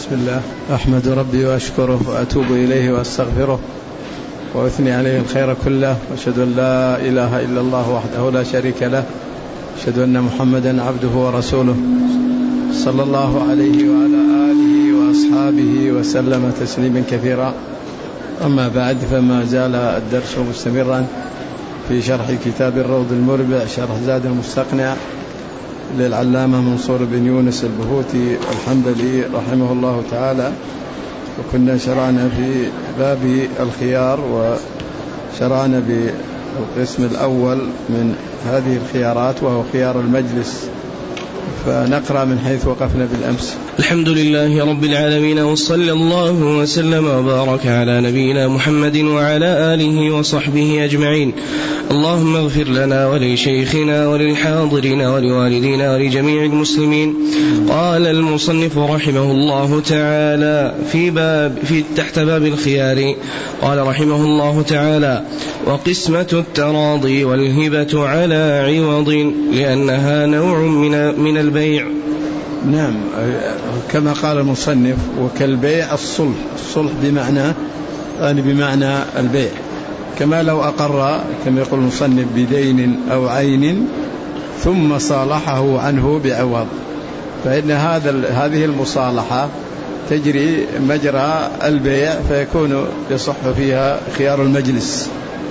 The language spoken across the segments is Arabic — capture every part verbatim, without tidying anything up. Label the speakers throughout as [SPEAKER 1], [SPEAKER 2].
[SPEAKER 1] بسم الله، أحمد ربي وأشكره وأتوب إليه وأستغفره وأثني عليه الخير كله، وأشهد أن لا إله إلا الله وحده لا شريك له، أشهد أن محمدا عبده ورسوله صلى الله عليه وعلى آله وأصحابه وسلم تسليما كثيرا. أما بعد، فما زال الدرس مستمرا في شرح كتاب الروض المربع شرح زاد المستقنع للعلامة منصور بن يونس البهوتي الحنبلي رحمه الله تعالى. وكنا شرعنا في باب الخيار، وشرعنا بالقسم الأول من هذه الخيارات وهو خيار المجلس، فنقرأ من حيث وقفنا بالأمس.
[SPEAKER 2] الحمد لله رب العالمين، وصلى الله وسلم وبارك على نبينا محمد وعلى آله وصحبه أجمعين. اللهم اغفر لنا ولشيخنا وللحاضرين ولوالدينا ولجميع المسلمين. قال المصنف رحمه الله تعالى في باب في تحت باب الخيار، قال رحمه الله تعالى: وقسمة التراضي والهبة على عوض لأنها نوع من من البيع.
[SPEAKER 1] نعم، كما قال المصنف: وكالبيع الصلح. الصلح بمعنى يعني بمعنى البيع، كما لو أقر كما يقول المصنف بدين أو عين ثم صالحه عنه بعوض، فإن هذا هذه المصالحة تجري مجرى البيع، فيكون يصح فيها خيار المجلس.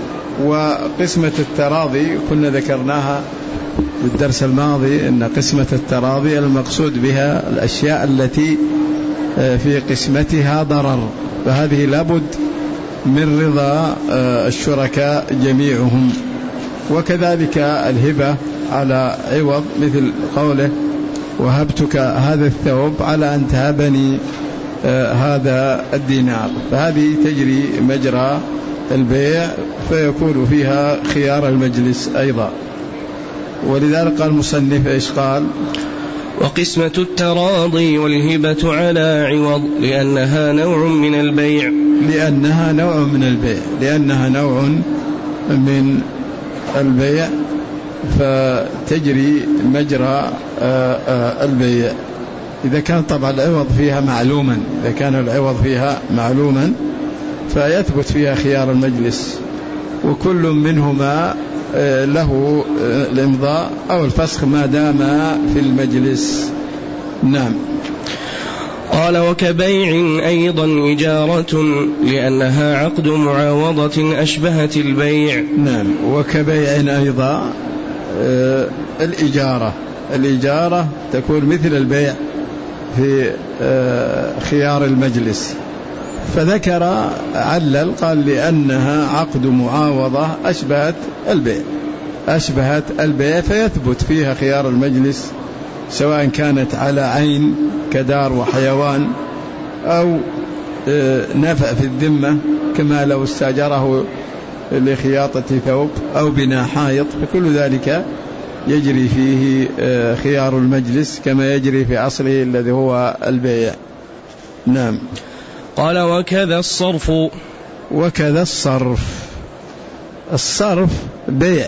[SPEAKER 1] وقسمة التراضي كنا ذكرناها بالدرس الماضي، أن قسمة التراضي المقصود بها الأشياء التي في قسمتها ضرر، فهذه لابد من رضا الشركاء جميعهم. وكذلك الهبة على عوض، مثل قوله: وهبتك هذا الثوب على أن تهبني هذا الدينار، فهذه تجري مجرى البيع، فيكون فيها خيار المجلس أيضا. ولذلك قال المصنف إيش قال؟
[SPEAKER 2] وقسمة التراضي والهبة على عوض لأنها نوع من البيع.
[SPEAKER 1] لأنها نوع من البيع لأنها نوع من البيع فتجري مجرى البيع. إذا كان طبعا العوض فيها معلوما إذا كان العوض فيها معلوما فيثبت فيها خيار المجلس، وكل منهما له الإمضاء أو الفسخ ما دام في المجلس. نعم.
[SPEAKER 2] قال: وكبيع أيضا إجارة لأنها عقد معاوضة أشبهت البيع.
[SPEAKER 1] نعم، وكبيع أيضا الإجارة الإجارة تكون مثل البيع في خيار المجلس، فذكر علل قال: لأنها عقد معاوضة أشبهت البيع أشبهت البيع فيثبت فيها خيار المجلس، سواء كانت على عين كدار وحيوان أو نفع في الذمة، كما لو استاجره لخياطة ثوب أو بناء حائط، فكل ذلك يجري فيه خيار المجلس كما يجري في أصله الذي هو البيع. نعم.
[SPEAKER 2] قال: وكذا الصرف.
[SPEAKER 1] وكذا الصرف الصرف بيع،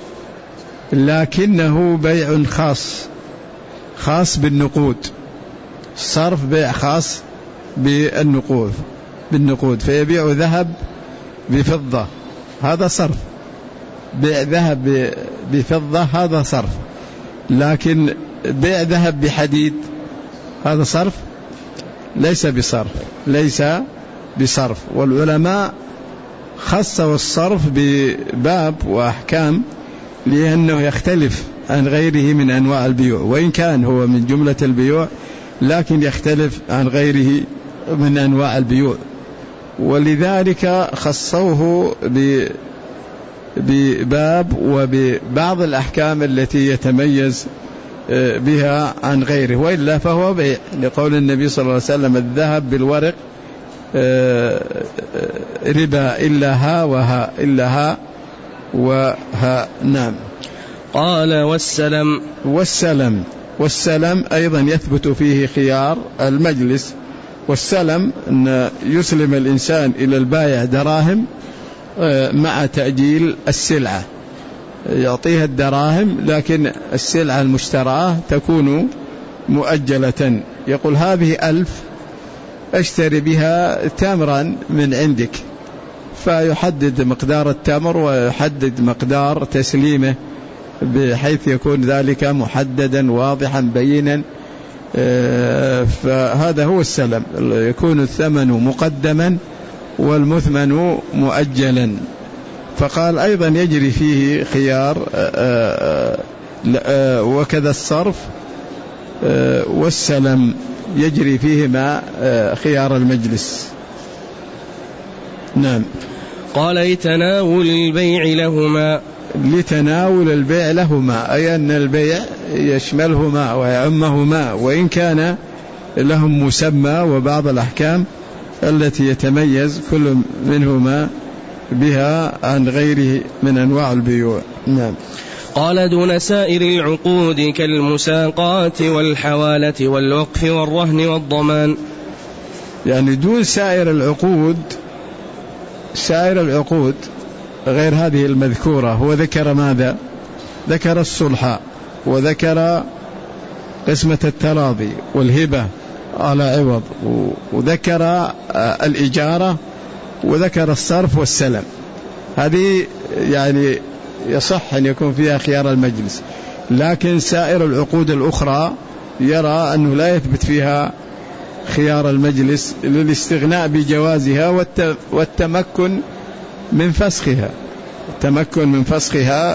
[SPEAKER 1] لكنه بيع خاص خاص بالنقود. الصرف بيع خاص بالنقود بالنقود فيبيع ذهب بفضة، هذا صرف. بيع ذهب بفضة هذا صرف، لكن بيع ذهب بحديد هذا صرف ليس بصرف ليس بصرف والعلماء خصوا الصرف بباب وأحكام، لأنه يختلف عن غيره من أنواع البيوع، وإن كان هو من جملة البيوع لكن يختلف عن غيره من أنواع البيوع، ولذلك خصوه بباب وببعض الأحكام التي يتميز بها عن غيره، وإلا فهو بيع، لقول النبي صلى الله عليه وسلم: الذهب بالورق ربا إلا ها وها إلا ها وها. نعم.
[SPEAKER 2] قال: والسلم.
[SPEAKER 1] والسلم والسلم أيضا يثبت فيه خيار المجلس. والسلم أن يسلم الإنسان إلى البائع دراهم مع تأجيل السلعة، يعطيها الدراهم لكن السلعة المشتراه تكون مؤجلة، يقول: هذه ألف اشتري بها تمرا من عندك، فيحدد مقدار التمر ويحدد مقدار تسليمه بحيث يكون ذلك محددا واضحا بينا. فهذا هو السلم، يكون الثمن مقدما والمثمن مؤجلا. فقال أيضا يجري فيه خيار، وكذا الصرف والسلم يجري فيهما خيار المجلس. نعم.
[SPEAKER 2] قال لتناول البيع لهما،
[SPEAKER 1] لتناول البيع لهما أي أن البيع يشملهما ويعمهما، وإن كان لهم مسمى وبعض الأحكام التي يتميز كل منهما بها عن غيره من أنواع البيوع. نعم.
[SPEAKER 2] قال دون سائر العقود كالمساقات والحوالة والوقف والرهن والضمان.
[SPEAKER 1] يعني دون سائر العقود، سائر العقود غير هذه المذكورة. هو ذكر ماذا؟ ذكر الصلح، وذكر قسمة التراضي والهبة على عوض، وذكر الإجارة، وذكر الصرف والسلم. هذه يعني يصح أن يكون فيها خيار المجلس، لكن سائر العقود الأخرى يرى أنه لا يثبت فيها خيار المجلس للاستغناء بجوازها والتمكن من فسخها، التمكن من فسخها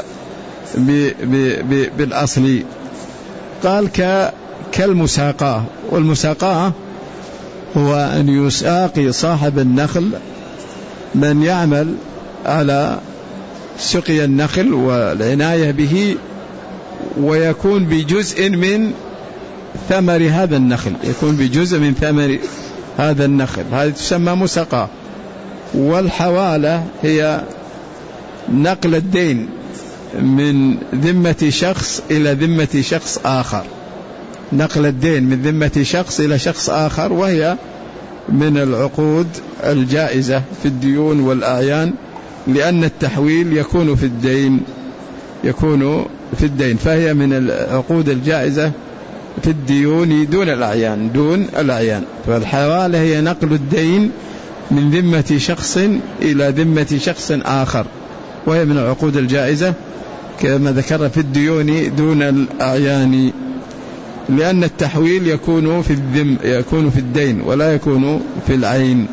[SPEAKER 1] بالأصل. قال كالمساقاة، والمساقاة هو أن يساقي صاحب النخل من يعمل على سقي النخل والعناية به، ويكون بجزء من ثمر هذا النخل، يكون بجزء من ثمر هذا النخل، هذه تسمى مساقاة. والحوالة هي نقل الدين من ذمة شخص إلى ذمة شخص آخر، نقل الدين من ذمة شخص إلى شخص آخر، وهي من العقود الجائزة في الديون والأعيان، لأن التحويل يكون في الدين، يكون في الدين، فهي من العقود الجائزة في الديون دون الأعيان، دون الأعيان. فالحوالة هي نقل الدين من ذمة شخص إلى ذمة شخص آخر، وهي من العقود الجائزة كما ذكر في الديون دون الأعيان، لأن التحويل يكون في الذم يكون في الدين ولا يكون في العين.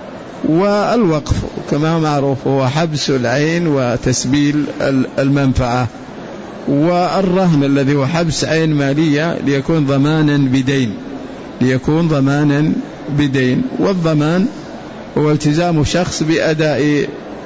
[SPEAKER 1] والوقف كما معروف هو حبس العين وتسبيل المنفعة. والرهن الذي هو حبس عين مالية ليكون ضمانا بدين، ليكون ضمانا بدين. والضمان هو التزام شخص بأداء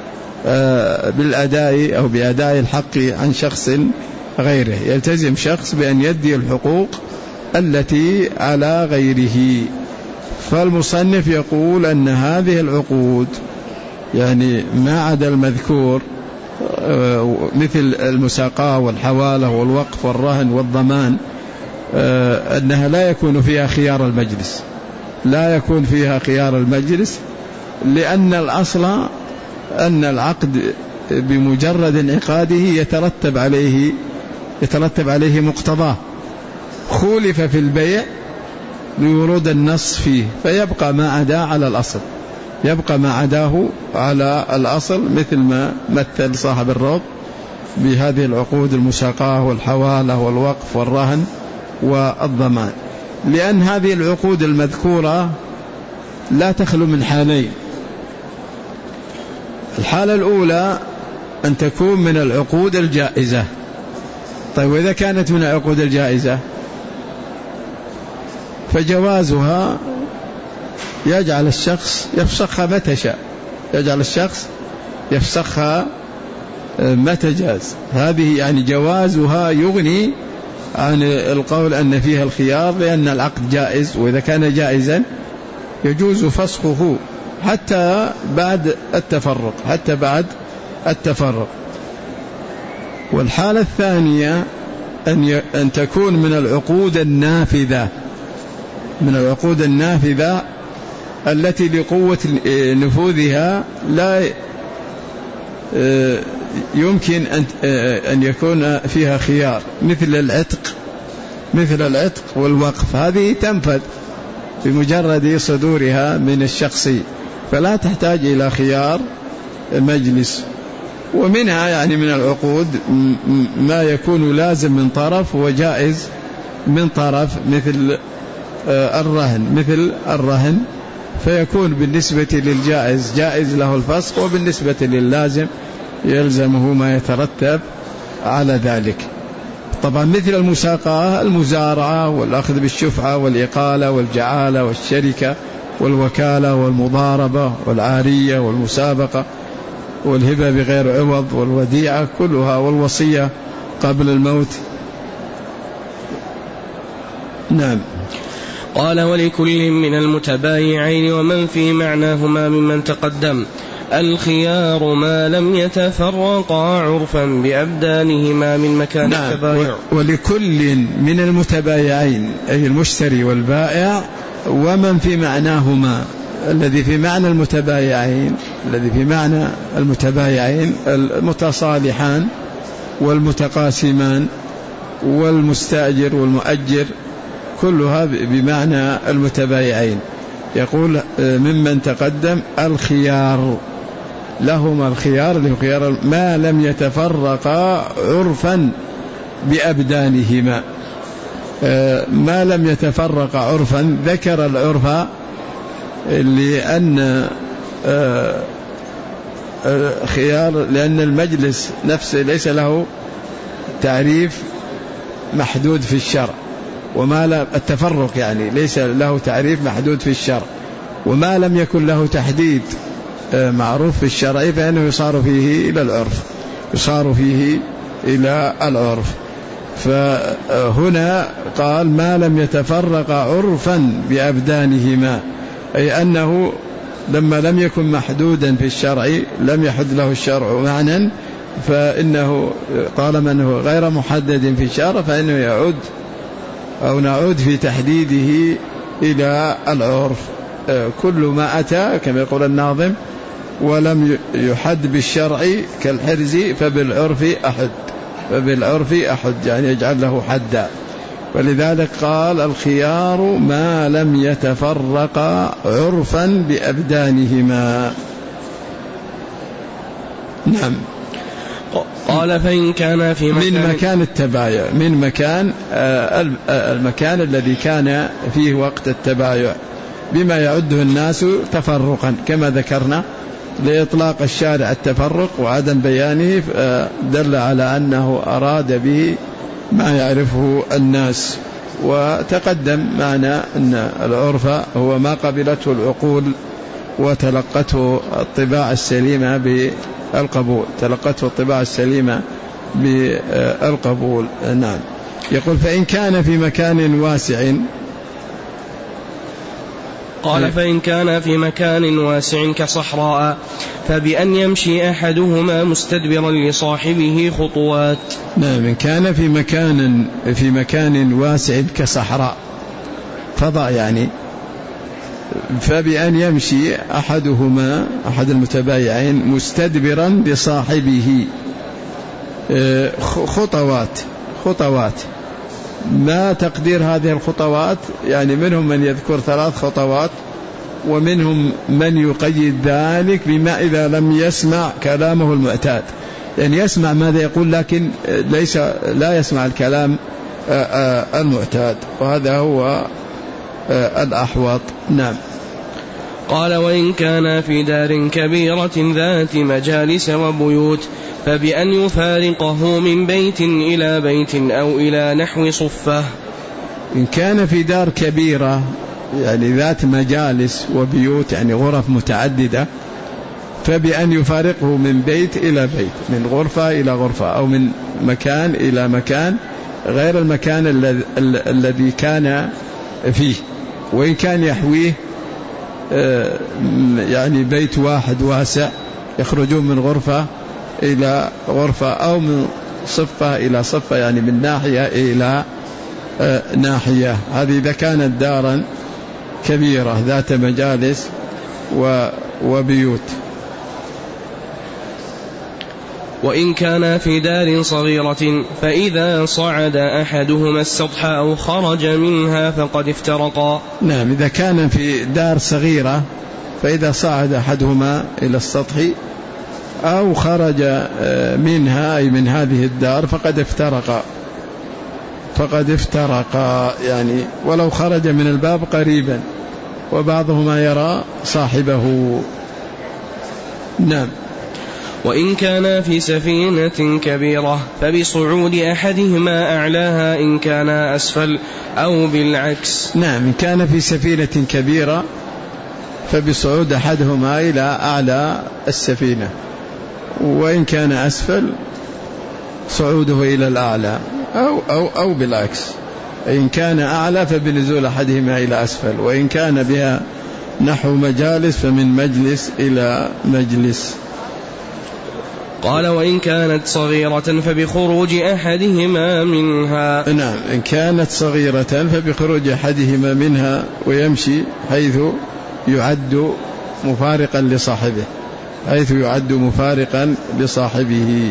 [SPEAKER 1] آه بالأداء أو بأداء الحق عن شخص غيره، يلتزم شخص بأن يدي الحقوق التي على غيره. فالمصنف يقول أن هذه العقود يعني ما عدا المذكور آه مثل المساقاة والحوالة والوقف والرهن والضمان آه أنها لا يكون فيها خيار المجلس، لا يكون فيها خيار المجلس، لأن الأصل أن العقد بمجرد انعقاده يترتب عليه يترتب عليه مقتضاه. خولف في البيع لورود النص فيه، فيبقى ما عدا على الأصل، يبقى ما عداه على الأصل، مثل ما مثل صاحب الروض بهذه العقود المساقاة والحوالة والوقف والرهن والضمان. لأن هذه العقود المذكورة لا تخلو من حالين. الحالة الأولى أن تكون من العقود الجائزة. طيب وإذا كانت من العقود الجائزة فجوازها يجعل الشخص يفسخها متى شاء، يجعل الشخص يفسخها متى جاز. هذه يعني جوازها يغني عن القول أن فيها الخيار، لأن العقد جائز، وإذا كان جائزا يجوز فسخه حتى بعد التفرق، حتى بعد التفرق. والحالة الثانية أن أن تكون من العقود النافذة، من العقود النافذة التي لقوة نفوذها لا يمكن أن يكون فيها خيار، مثل العتق، مثل العتق والوقف، هذه تنفذ بمجرد صدورها من الشخص، فلا تحتاج إلى خيار مجلس. ومنها يعني من العقود ما يكون لازم من طرف وجائز من طرف، مثل الرهن مثل الرهن فيكون بالنسبة للجائز جائز له الفسخ، وبالنسبة لللازم يلزمه ما يترتب على ذلك. طبعا مثل المساقاة، المزارعة والأخذ بالشفعة والإقالة والجعالة والشركة والوكالة والمضاربة والعارية والمسابقة والهبة بغير عوض والوديعة كلها، والوصية قبل الموت. نعم.
[SPEAKER 2] قال: ولكل من المتبايعين ومن في معناهما ممن تقدم الخيار ما لم يتفرقا عرفا بأبدانهما من مكان
[SPEAKER 1] نعم.
[SPEAKER 2] التبايع.
[SPEAKER 1] ولكل من المتبايعين أي المشتري والبائع ومن في معناهما، الذي في معنى المتبايعين الذي في معنى المتبايعين المتصالحان والمتقاسمان والمستأجر والمؤجر كلها بمعنى المتبايعين. يقول ممن تقدم الخيار لهما الخيار الخيار ما لم يتفرقا عرفا بأبدانهما. ما لم يتفرقا عرفا، ذكر العرف لأن خيار لأن المجلس نفسه ليس له تعريف محدود في الشرع، وما لا التفرق يعني ليس له تعريف محدود في الشرع، وما لم يكن له تحديد معروف في الشرع فإنه يصار فيه إلى العرف يصار فيه إلى العرف. فهنا قال ما لم يتفرق عرفا بأبدانهما، أي أنه لما لم يكن محدودا في الشرع لم يحد له الشرع معنى، فإنه طالما أنه غير محدد في الشرع فإنه يعود أو نعود في تحديده إلى العرف. كل ما أتى كما يقول الناظم ولم يحد بالشرع كالحرز فبالعرف أحد فبالعرف أحد يعني يجعل له حدا. ولذلك قال الخيار ما لم يتفرق عرفا بأبدانهما. نعم.
[SPEAKER 2] قال فإن كان في مكان
[SPEAKER 1] من مكان التبايع من مكان المكان الذي كان فيه وقت التبايع بما يعده الناس تفرقا كما ذكرنا، لإطلاق الشارع التفرق وعدم بيانه دل على أنه أراد به ما يعرفه الناس. وتقدم معنا أن العرف هو ما قبلته العقول وتلقته الطباع السليمة بالقبول تلقته الطباع السليمة بالقبول. نعم. يقول فإن كان في مكان واسع.
[SPEAKER 2] قال فإن كان في مكان واسع كصحراء فبأن يمشي أحدهما مستدبرا لصاحبه خطوات.
[SPEAKER 1] نعم. إن كان في مكان في مكان واسع كصحراء فضاء يعني، فبأن يمشي أحدهما أحد المتبايعين مستدبرا لصاحبه خطوات خطوات ما تقدير هذه الخطوات؟ يعني منهم من يذكر ثلاث خطوات، ومنهم من يقيد ذلك بما إذا لم يسمع كلامه المعتاد، يعني يسمع ماذا يقول لكن ليس لا يسمع الكلام المعتاد، وهذا هو الأحوط. نعم.
[SPEAKER 2] قال وإن كان في دار كبيرة ذات مجالس وبيوت فبأن يفارقه من بيت إلى بيت أو إلى نحو صفة.
[SPEAKER 1] إن كان في دار كبيرة يعني ذات مجالس وبيوت يعني غرف متعددة، فبأن يفارقه من بيت إلى بيت، من غرفة إلى غرفة، أو من مكان إلى مكان غير المكان الذي كان فيه. وإن كان يحويه يعني بيت واحد واسع يخرجون من غرفة إلى غرفة، أو من صفة إلى صفة يعني من ناحية إلى ناحية. هذه إذا كانت دارا كبيرة ذات مجالس وبيوت.
[SPEAKER 2] وإن كان في دار صغيرة فإذا صعد أحدهما السطح أو خرج منها فقد افترقا.
[SPEAKER 1] نعم، إذا كان في دار صغيرة فإذا صعد أحدهما إلى السطح أو خرج منها أي من هذه الدار فقد افترقا فقد افترقا يعني ولو خرج من الباب قريبا وبعضهما يرى صاحبه. نعم.
[SPEAKER 2] وإن كان في سفينة كبيرة فبصعود أحدهما أعلاها إن كان أسفل أو بالعكس.
[SPEAKER 1] نعم، إن كان في سفينة كبيرة فبصعود أحدهما إلى أعلى السفينة، وإن كان أسفل صعوده إلى الأعلى أو, أو, أو بالعكس، إن كان أعلى فبنزول أحدهما إلى أسفل، وإن كان بها نحو مجالس فمن مجلس إلى مجلس.
[SPEAKER 2] قال وإن كانت صغيرة فبخروج أحدهما منها.
[SPEAKER 1] نعم، إن كانت صغيرة فبخروج أحدهما منها ويمشي حيث يعد مفارقا لصاحبه حيث يعد مفارقا لصاحبه.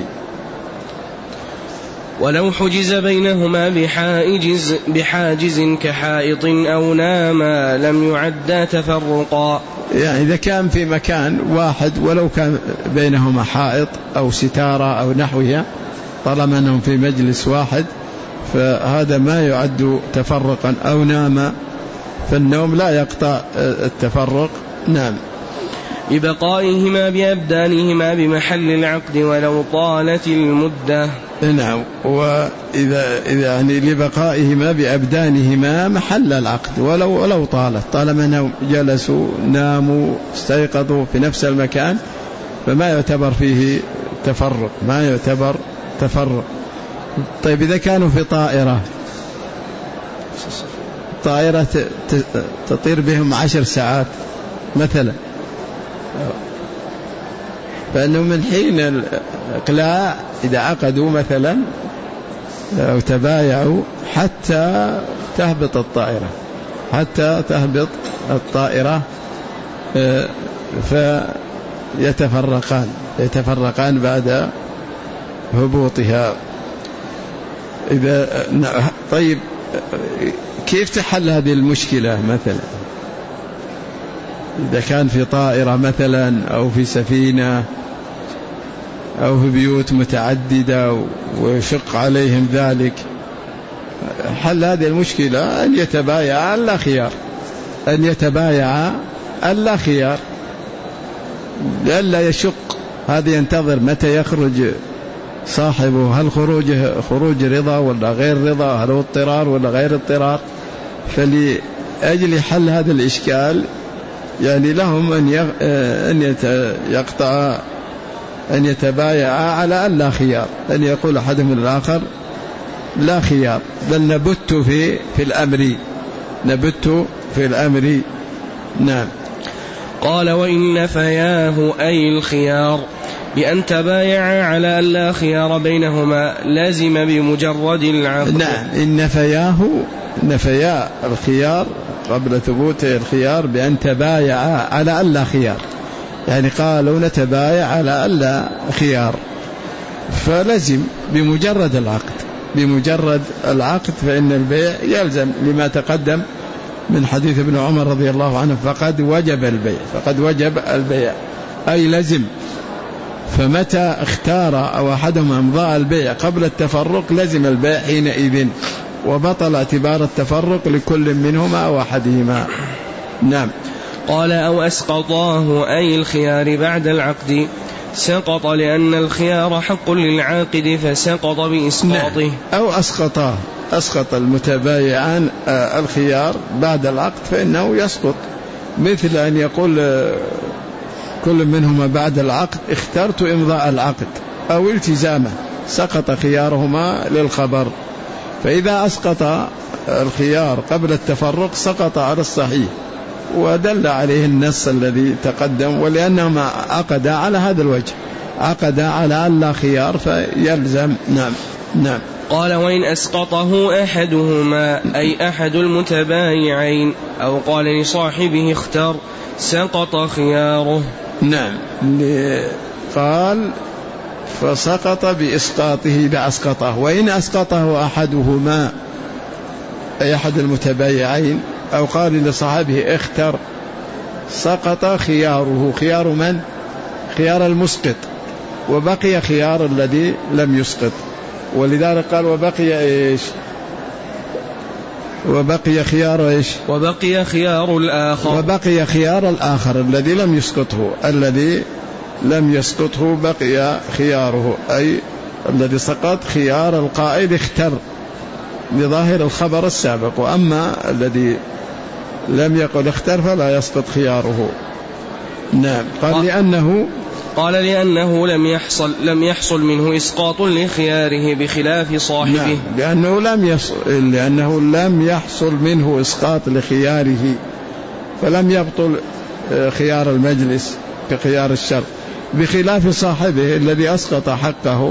[SPEAKER 2] ولو حجز بينهما بحاجز, بحاجز كحائط أو ناما لم يعدا تفرقا.
[SPEAKER 1] يعني إذا كان في مكان واحد ولو كان بينهما حائط أو ستارة أو نحوها طالما أنهم في مجلس واحد فهذا ما يعد تفرقا. أو ناما فالنوم لا يقطع التفرق. نعم.
[SPEAKER 2] لبقائهما بأبدانهما بمحل العقد ولو طالت المدة.
[SPEAKER 1] نعم، وإذا يعني لبقائهما بأبدانهما محل العقد ولو ولو طالت طالما أنهم جلسوا ناموا استيقظوا في نفس المكان فما يعتبر فيه تفرق ما يعتبر تفرق. طيب إذا كانوا في طائرة طائرة تطير بهم عشر ساعات مثلا، فإنه من حين الإقلاع إذا عقدوا مثلا أو تبايعوا حتى تهبط الطائرة حتى تهبط الطائرة فيتفرقان يتفرقان بعد هبوطها. إذا طيب كيف تحل هذه المشكلة؟ مثلا إذا كان في طائرة مثلا أو في سفينة أو في بيوت متعددة ويشق عليهم ذلك، حل هذه المشكلة أن يتبايع اللا خيار أن يتبايع اللا خيار لئلا يشق. هذا ينتظر متى يخرج صاحبه، هل خروجه خروج رضا ولا غير رضا، هل هو اضطرار ولا غير اضطرار. فلأجل حل هذا الإشكال يعني لهم أن يقطع أن يتبايع على أن لا خيار، أن يقول أحدهم الآخر لا خيار بل نبت في في الأمر نبت في الأمر. نعم.
[SPEAKER 2] قال وإن نفياه أي الخيار بأن تبايع على أن لا خيار بينهما لازم بمجرد العقد.
[SPEAKER 1] نعم، إن نفياه نفيا الخيار قبل ثبوت الخيار بأن تبايع على أن لا خيار، يعني قالوا نتبايع على أن لا خيار فلزم بمجرد العقد بمجرد العقد فإن البيع يلزم لما تقدم من حديث ابن عمر رضي الله عنه فقد وجب البيع فقد وجب البيع أي لزم. فمتى اختار أو أحدهما امضاء البيع قبل التفرق لزم البيع حينئذ وبطل اعتبار التفرق لكل منهما أو أحدهما. نعم.
[SPEAKER 2] قال أو أسقطاه أي الخيار بعد العقد سقط لأن الخيار حق للعاقد فسقط بإسقاطه.
[SPEAKER 1] نعم. أو أسقطاه أسقط المتبايعان الخيار بعد العقد فإنه يسقط، مثل أن يقول كل منهما بعد العقد اخترت إمضاء العقد أو التزامه سقط خيارهما للخبر. فإذا أسقط الخيار قبل التفرق سقط على الصحيح ودل عليه النص الذي تقدم، ولأنهما عقدا على هذا الوجه عقدا على أن لا خيار فيلزم. نعم. نعم.
[SPEAKER 2] قال وإن أسقطه أحدهما أي أحد المتبايعين أو قال لصاحبه اختار سقط خياره.
[SPEAKER 1] نعم. قال فسقط بإسقاطه إذا أسقطه. وإن أسقطه أحدهما أي أحد المتبايعين أو قال لصاحبه اختر، سقط خياره. خيار من؟ خيار المسقط، وبقي خيار الذي لم يسقط. ولذلك قال وبقي إيش؟ وبقي خيار إيش؟
[SPEAKER 2] وبقي خيار الآخر.
[SPEAKER 1] وبقي خيار الآخر الذي لم يسقطه، الذي لم يسقطه بقي خياره، أي الذي سقط خيار القائل اختر بظاهر الخبر السابق. وأما الذي لم يقل اختر فلا يسقط خياره. نعم. قال لأنه
[SPEAKER 2] قال لأنه لم يحصل لم يحصل منه إسقاط لخياره بخلاف صاحبه.
[SPEAKER 1] نعم. لأنه لم يحصل لأنه لم يحصل منه إسقاط لخياره، فلم يبطل خيار المجلس كخيار الشر، بخلاف صاحبه الذي أسقط حقه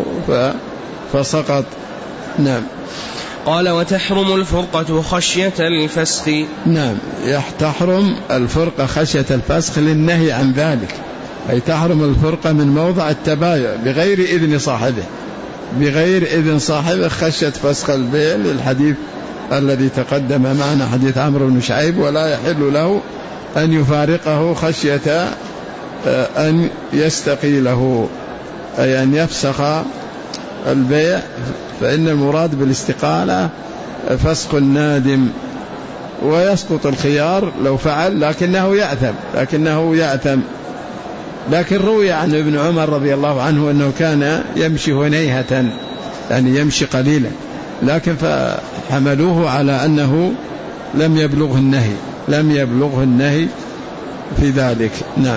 [SPEAKER 1] فسقط. نعم.
[SPEAKER 2] قال وتحرم الفرقة خشية الفسخ.
[SPEAKER 1] نعم. تحرم الفرقة خشية الفسخ للنهي عن ذلك، أي تحرم الفرقة من موضع التبايع بغير إذن صاحبه، بغير إذن صاحبه خشية فسخ البيع، للحديث الذي تقدم معنا حديث عمرو بن شعيب: ولا يحل له أن يفارقه خشية أن يستقيله، أي أن يفسخ البيع. فإن المراد بالاستقالة فسخ النادم، ويسقط الخيار لو فعل لكنه يأثم لكنه يأثم لكن روي عن ابن عمر رضي الله عنه أنه كان يمشي هنيهة، يعني يمشي قليلا، لكن فحملوه على أنه لم يبلغه النهي لم يبلغه النهي في ذلك. نعم.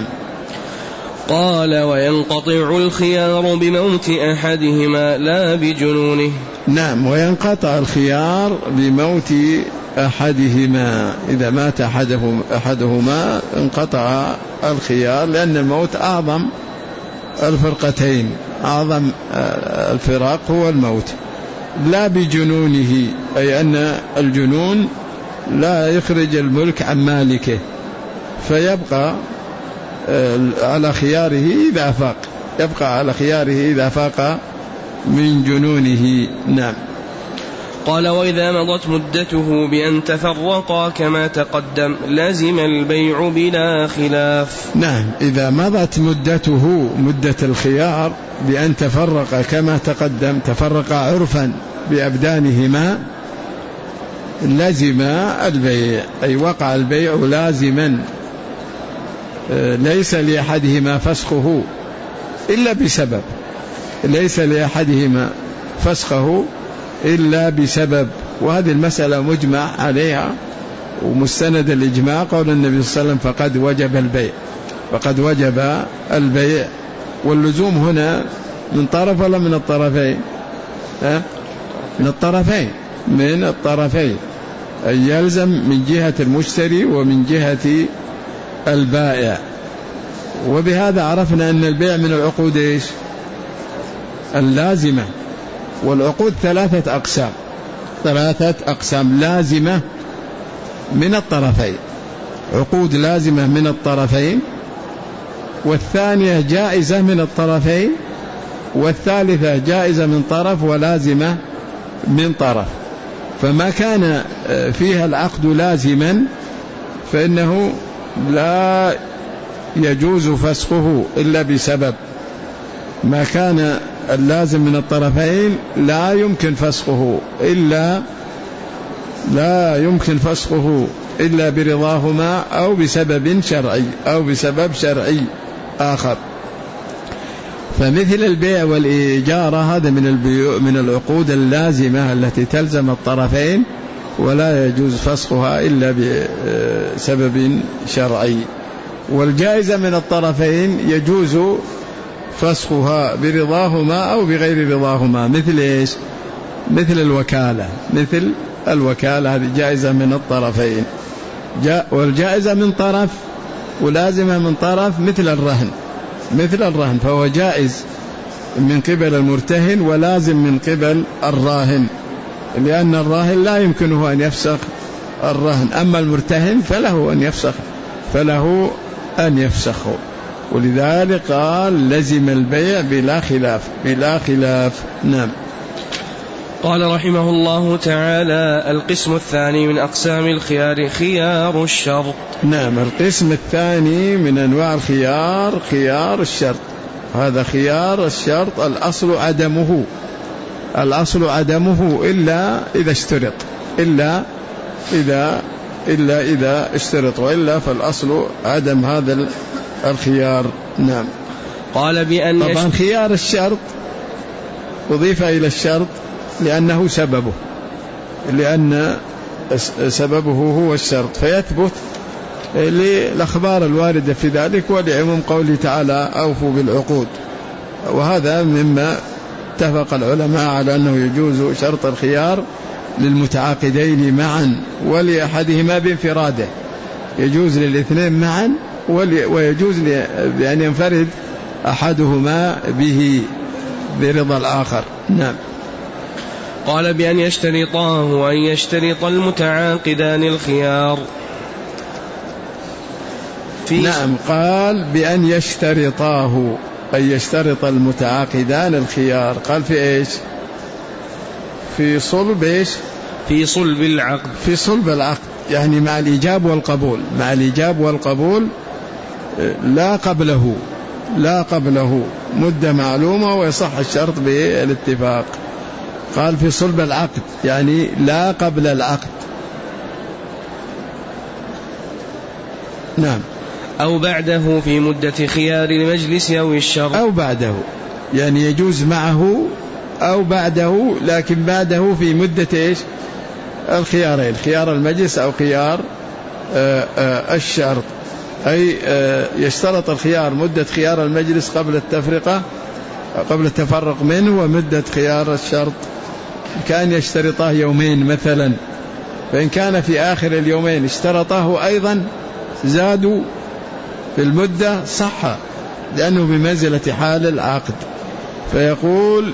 [SPEAKER 2] قال وينقطع الخيار بموت أحدهما لا بجنونه.
[SPEAKER 1] نعم. وينقطع الخيار بموت أحدهما، إذا مات أحدهم أحدهما انقطع الخيار، لأن الموت أعظم الفرقتين، أعظم الفراق هو الموت. لا بجنونه، أي أن الجنون لا يخرج الملك عن مالكه، فيبقى على خياره إذا فاق يبقى على خياره إذا فاق من جنونه. نعم.
[SPEAKER 2] قال وإذا مضت مدته بأن تفرقا كما تقدم لازم البيع بلا خلاف.
[SPEAKER 1] نعم. إذا مضت مدته مدة الخيار بأن تفرق كما تقدم، تفرق عرفا بأبدانهما، لازم البيع، أي وقع البيع لازما، ليس لأحدهما فسخه إلا بسبب ليس لأحدهما فسخه إلا بسبب. وهذه المسألة مجمع عليها ومستند الإجماع، قول النبي صلى الله عليه وسلم: فقد وجب البيع فقد وجب البيع. واللزوم هنا من طرف ولا من الطرفين؟ أه؟ من الطرفين من الطرفين أي يلزم من جهة المشتري ومن جهة البائع. وبهذا عرفنا أن البيع من العقود إيش؟ اللازمة. والعقود ثلاثة أقسام ثلاثة أقسام لازمة من الطرفين، عقود لازمة من الطرفين، والثانية جائزة من الطرفين، والثالثة جائزة من طرف ولازمة من طرف. فما كان فيها العقد لازما فإنه لا يجوز فسخه إلا بسبب. ما كان اللازم من الطرفين لا يمكن فسخه إلا لا يمكن فسخه إلا برضاهما أو بسبب شرعي أو بسبب شرعي آخر. فمثل البيع والإجارة هذا من البيوع من العقود اللازمة التي تلزم الطرفين ولا يجوز فسخها إلا بسبب شرعي. والجائزة من الطرفين يجوز فسخها برضاهما أو بغير رضاهما، مثل إيش؟ مثل الوكالة مثل الوكالة هذه جائزة من الطرفين. والجائزة من طرف ولازمة من طرف مثل الرهن مثل الرهن فهو جائز من قبل المرتهن ولازم من قبل الراهن، لأن الراهن لا يمكنه أن يفسخ الرهن، أما المرتهن فله أن يفسخ فله أن يفسخه. ولذلك قال لزم البيع بلا خلاف بلا خلاف. نعم.
[SPEAKER 2] قال رحمه الله تعالى: القسم الثاني من أقسام الخيار خيار الشرط.
[SPEAKER 1] نعم. القسم الثاني من أنواع الخيار خيار الشرط. هذا خيار الشرط الأصل عدمه الأصل عدمه إلا إذا اشترط إلا إذا إلا إذا اشترط وإلا فالأصل عدم هذا الخيار. نعم.
[SPEAKER 2] قال بأن
[SPEAKER 1] طبعا خيار الشرط أضيف إلى الشرط لأنه سببه لأن سببه هو الشرط فيثبت للأخبار الواردة في ذلك ولعموم قوله تعالى أوفوا بالعقود. وهذا مما اتفق العلماء على أنه يجوز شرط الخيار للمتعاقدين معا ولأحدهما بانفراده، يجوز للاثنين معا ويجوز بأن ينفرد أحدهما به برضا الآخر. نعم.
[SPEAKER 2] قال بأن يشترطاه وأن يشترط المتعاقدان الخيار.
[SPEAKER 1] نعم. قال بأن يشترطاه أن يشترط المتعاقدان الخيار. قال في إيش؟ في صلب إيش؟
[SPEAKER 2] في صلب العقد.
[SPEAKER 1] في صلب العقد يعني مع الإيجاب والقبول مع الإيجاب والقبول لا قبله لا قبله مدة معلومة ويصح الشرط بالاتفاق. قال في صلب العقد يعني لا قبل العقد. نعم.
[SPEAKER 2] أو بعده في مدة خيار المجلس أو الشرط.
[SPEAKER 1] أو بعده يعني يجوز معه أو بعده لكن بعده في مدة إيش؟ الخيارين خيار المجلس أو خيار آآ آآ الشرط. أي يشترط الخيار مدة خيار المجلس قبل التفرقة قبل التفرق منه ومدة خيار الشرط كان يشترطه يومين مثلا فإن كان في آخر اليومين اشترطه أيضا زادوا في المدة صح لأنه بمنزلة حال العقد. فيقول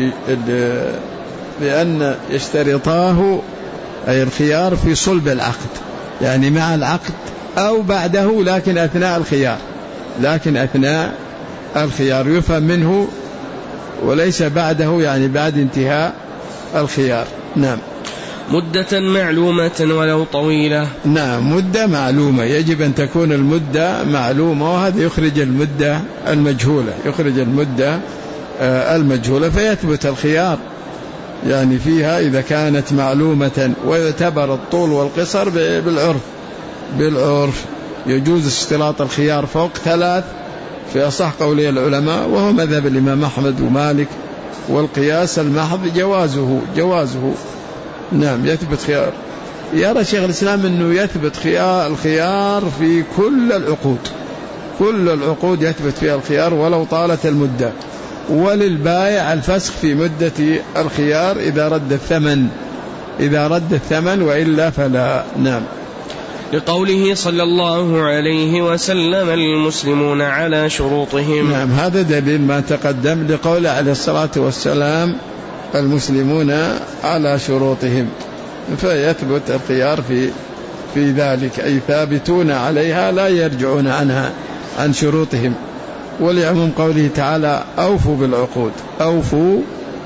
[SPEAKER 1] بأن يشترطاه أي الخيار في صلب العقد يعني مع العقد أو بعده لكن أثناء الخيار لكن أثناء الخيار يفهم منه وليس بعده يعني بعد انتهاء الخيار. نعم.
[SPEAKER 2] مدة معلومة ولو طويلة.
[SPEAKER 1] نعم. مدة معلومة يجب أن تكون المدة معلومة وهذا يخرج المدة المجهولة يخرج المدة المجهولة فيثبت الخيار يعني فيها إذا كانت معلومة ويعتبر الطول والقصر بالعرف بالعرف يجوز اشتراط الخيار فوق ثلاث في أصح قولي العلماء وهو مذهب الإمام أحمد ومالك والقياس المحض جوازه جوازه. نعم. يثبت خيار. يرى شيخ الإسلام أنه يثبت خيار الخيار في كل العقود كل العقود يثبت فيها الخيار ولو طالت المدة وللبائع الفسخ في مدة الخيار إذا رد الثمن إذا رد الثمن وإلا فلا. نعم.
[SPEAKER 2] لقوله صلى الله عليه وسلم المسلمون على شروطهم.
[SPEAKER 1] نعم. هذا دليل ما تقدم لقول عليه الصلاة والسلام المسلمون على شروطهم فيثبت الخيار في في ذلك أي ثابتون عليها لا يرجعون عنها عن شروطهم ولعموم قوله تعالى أوفوا بالعقود أوفوا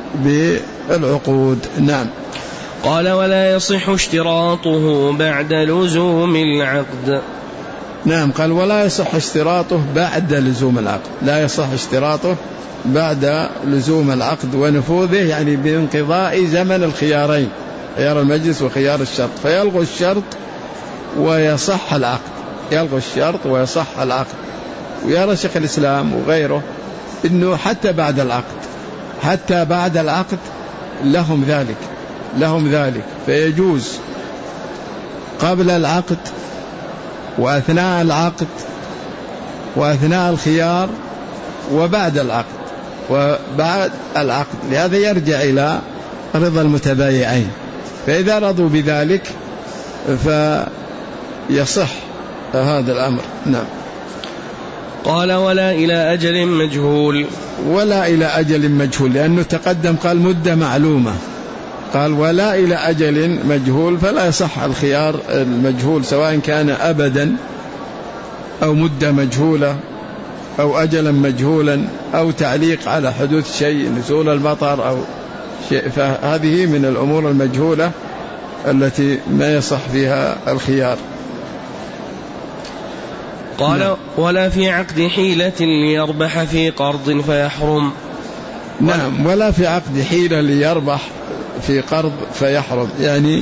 [SPEAKER 1] بالعقود. نعم.
[SPEAKER 2] قال ولا يصح اشتراطه بعد لزوم العقد.
[SPEAKER 1] نعم. قال ولا يصح اشتراطه بعد لزوم العقد لا يصح اشتراطه بعد لزوم العقد ونفوذه يعني بانقضاء زمن الخيارين خيار المجلس وخيار الشرط فيلغو الشرط ويصح العقد يلغو الشرط ويصح العقد. ويرى شيخ الإسلام وغيره إنه حتى بعد العقد حتى بعد العقد لهم ذلك لهم ذلك فيجوز قبل العقد وأثناء العقد وأثناء الخيار وبعد العقد وبعد العقد. لهذا يرجع إلى رضا المتبايعين فإذا رضوا بذلك فيصح هذا الأمر. نعم.
[SPEAKER 2] قال ولا إلى أجل مجهول.
[SPEAKER 1] ولا إلى أجل مجهول لأنه تقدم قال مدة معلومة قال ولا إلى أجل مجهول فلا يصح الخيار المجهول سواء كان أبدا أو مدة مجهولة أو أجلا مجهولا أو تعليق على حدوث شيء نزول المطر أو شيء، فهذه من الأمور المجهولة التي ما يصح فيها الخيار.
[SPEAKER 2] قال نعم. ولا في عقد حيلة ليربح في قرض فيحرم.
[SPEAKER 1] نعم، ولا في عقد حيلة ليربح في قرض فيحرم، يعني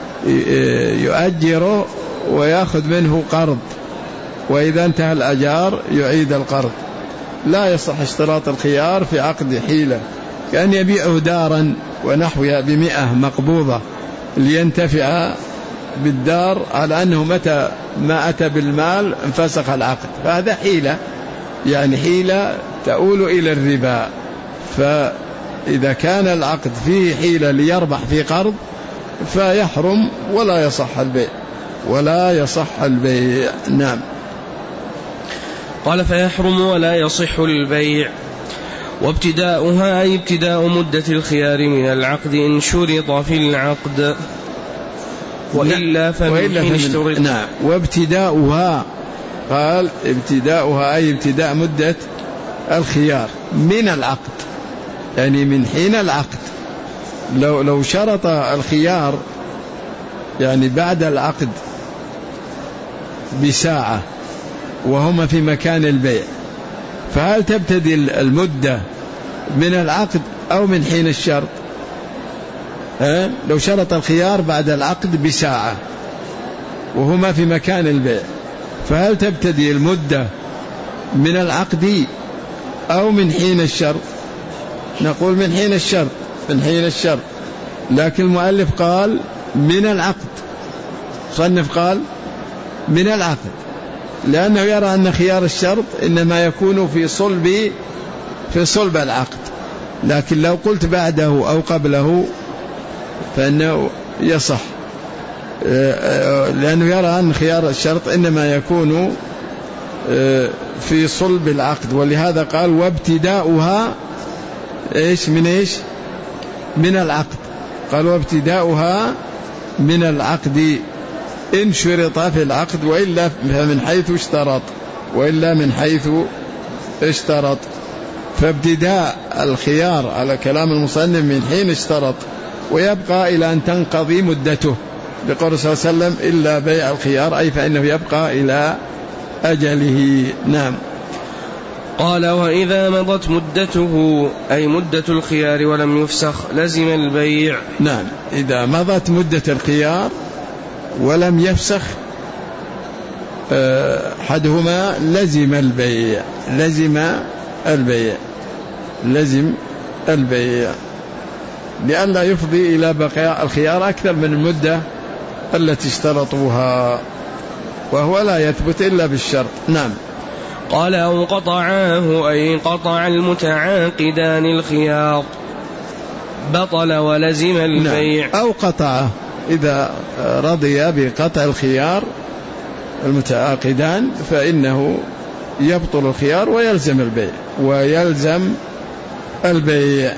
[SPEAKER 1] يؤجره ويأخذ منه قرض، وإذا انتهى الأجار يعيد القرض. لا يصح اشتراط الخيار في عقد حيلة، كأن يبيعه دارا ونحوها بمئة مقبوضة لينتفع بالدار على أنه متى ما أتى بالمال انفسخ العقد، فهذا حيلة، يعني حيلة تؤول إلى الربا. فإذا كان العقد فيه حيلة ليربح في قرض فيحرم ولا يصح البيع، ولا يصح البيع. نعم.
[SPEAKER 2] قال فيحرم ولا يصح البيع. وابتداؤها أي ابتداء مدة الخيار من العقد إن شرط في العقد، وإلا فمن حين اشترط.
[SPEAKER 1] نعم. وابتداؤها، قال ابتداؤها أي ابتداء مدة الخيار من العقد، يعني من حين العقد. لو لو شرط الخيار يعني بعد العقد بساعة وهما في مكان البيع، فهل تبتدي المدة من العقد أو من حين الشرط؟ ها؟ لو شرط الخيار بعد العقد بساعة وهما في مكان البيع، فهل تبتدي المدة من العقد أو من حين الشرط؟ نقول من حين الشرط، من حين الشرط، لكن المؤلف قال من العقد، صنف قال من العقد، لأنه يرى أن خيار الشرط إنما يكون في صلب في صلب العقد، لكن لو قلت بعده أو قبله فإنه يصح، لأنه يرى أن خيار الشرط إنما يكون في صلب العقد، ولهذا قال وابتداؤها إيش من إيش من العقد. قال وابتداؤها من العقد إن شرط في العقد، وإلا من حيث اشترط، وإلا من حيث اشترط. فابتداء الخيار على كلام المصنف من حين اشترط، ويبقى إلى أن تنقضي مدته، لقول صلى الله عليه وسلم إلا بيع الخيار، أي فإنه يبقى إلى أجله. نعم.
[SPEAKER 2] قال وإذا مضت مدته أي مدة الخيار ولم يفسخ لزم البيع.
[SPEAKER 1] نعم، إذا مضت مدة الخيار ولم يفسخ أحدهما لزم البيع، لزم البيع، لزم البيع، لئلا يفضي إلى بقاء الخيار أكثر من المدة التي اشترطوها، وهو لا يثبت إلا بالشرط. نعم.
[SPEAKER 2] قال أو قطعاه أي قطع المتعاقدان الخيار بطل ولزم البيع.
[SPEAKER 1] نعم. أو قطعه، إذا رضي بقطع الخيار المتعاقدان فإنه يبطل الخيار ويلزم البيع، ويلزم البيع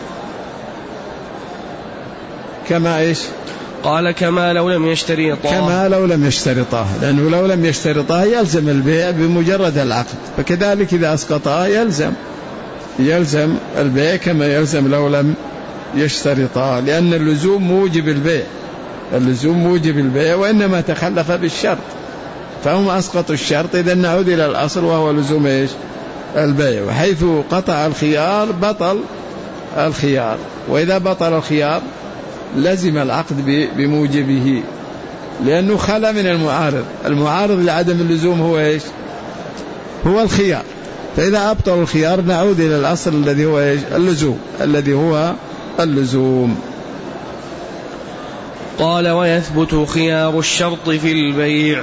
[SPEAKER 1] كما إيش؟
[SPEAKER 2] قال كما لو لم يشترطاه،
[SPEAKER 1] كما لو لم يشترطاه، لأنه لو لم يشترطاه يلزم البيع بمجرد العقد، فكذلك إذا أسقطاه يلزم يلزم البيع كما يلزم لو لم يشترطاه، لأن اللزوم موجب البيع، اللزوم موجب البيع، وإنما تخلف بالشرط، فهم أسقطوا الشرط. إذا نعود إلى الأصل وهو لزوم إيش؟ البيع. وحيث قطع الخيار بطل الخيار، وإذا بطل الخيار لزم العقد بموجبه، لأنه خلى من المعارض. المعارض لعدم اللزوم هو إيش؟ هو الخيار. فإذا أبطل الخيار نعود إلى الأصل الذي هو إيش؟ اللزوم، الذي هو اللزوم.
[SPEAKER 2] قال ويثبت خيار الشرط في البيع.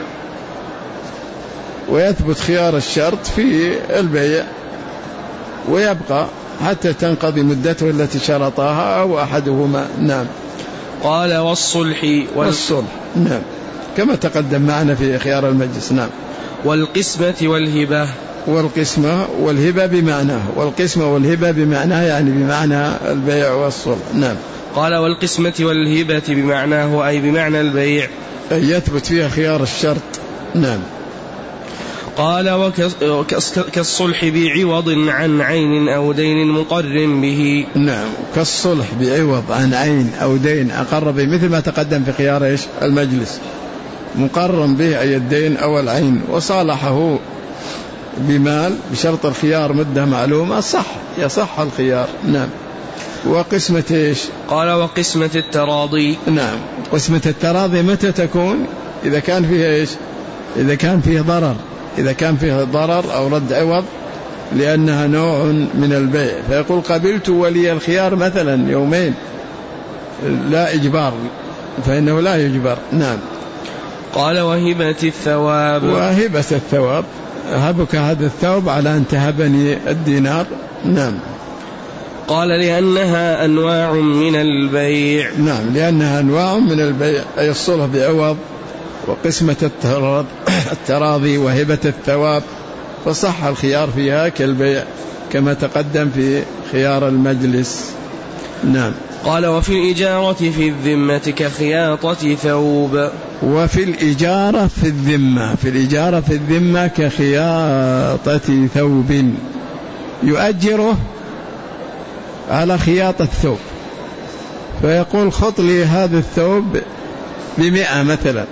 [SPEAKER 1] ويثبت خيار الشرط في البيع ويبقى حتى تنقضي مدته التي شرطها أو أحدهما. نعم.
[SPEAKER 2] قال والصلح وال...
[SPEAKER 1] والصلح. نعم، كما تقدم معنا في خيار المجلس. نعم.
[SPEAKER 2] والقسمة والهبة.
[SPEAKER 1] والقسمة والهبة بمعناه، والقسمة والهبة بمعناه يعني بمعنى البيع والصلح. نعم.
[SPEAKER 2] قال والقسمة والهبة بمعناه أي بمعنى البيع،
[SPEAKER 1] يثبت فيها خيار الشرط. نعم.
[SPEAKER 2] قال وكالصلح بعوض عن عين أو دين مقر به.
[SPEAKER 1] نعم كالصلح بعوض عن عين أو دين أقر به مثل ما تقدم في خيار إيش المجلس مقر به أي الدين أو العين وصالحه بمال بشرط الخيار مدة معلومة صح يصح الخيار. نعم. وقسمة إيش؟
[SPEAKER 2] قال وقسمة التراضي.
[SPEAKER 1] نعم قسمة التراضي متى تكون؟ إذا كان فيه إيش؟ إذا كان فيه ضرر إذا كان فيه ضرر أو رد عوض لأنها نوع من البيع فيقول قبلت ولي الخيار مثلا يومين لا إجبار فإنه لا يجبر. نعم.
[SPEAKER 2] قال وهبة الثواب.
[SPEAKER 1] وهبة الثواب هبك هذا الثوب على أن تهبني الدينار. نعم.
[SPEAKER 2] قال لأنها أنواع من البيع.
[SPEAKER 1] نعم لأنها أنواع من البيع أي الصلح بعوض وقسمة التراضي وهبة الثواب فصح الخيار فيها كالبيع كما تقدم في خيار المجلس. نعم.
[SPEAKER 2] قال وفي الإجارة في الذمة كخياطة ثوب.
[SPEAKER 1] وفي الإجارة في الذمة في الإجارة في الذمة كخياطة ثوب يؤجره على خياطة ثوب فيقول خط لي هذا الثوب بمئة مثلا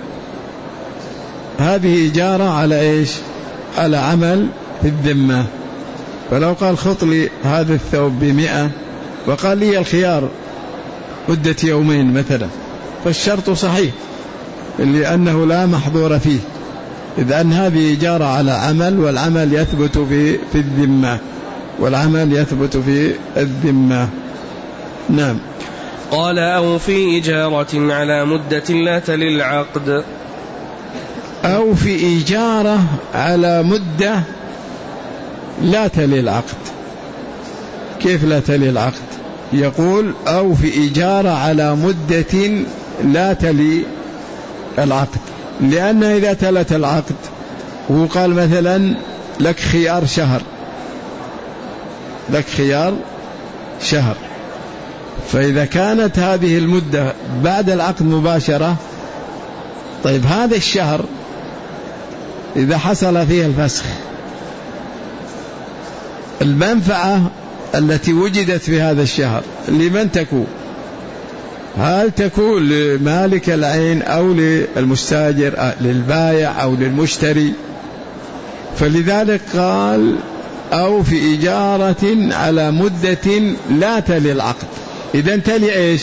[SPEAKER 1] هذه إجارة على إيش على عمل في الذمة فلو قال خط لي هذا الثوب بمئة وقال لي الخيار مدة يومين مثلا فالشرط صحيح لأنه لا محظور فيه إذ أن هذه إجارة على عمل والعمل يثبت في في الذمة والعمل يثبت في الذمة. نعم.
[SPEAKER 2] قال أو في إجارة على مدة لا تلي العقد.
[SPEAKER 1] أو في إجارة على مدة لا تلي العقد. كيف لا تلي العقد؟ يقول أو في إجارة على مدة لا تلي العقد لأن إذا تلت العقد وقال مثلا لك خيار شهر لك خيار شهر فإذا كانت هذه المدة بعد العقد مباشرة طيب هذا الشهر إذا حصل فيه الفسخ المنفعة التي وجدت في هذا الشهر لمن تكون؟ هل تكون لمالك العين أو للمستاجر للبائع أو للمشتري؟ فلذلك قال أو في إجارة على مدة لا تلي العقد. إذن تلي إيش؟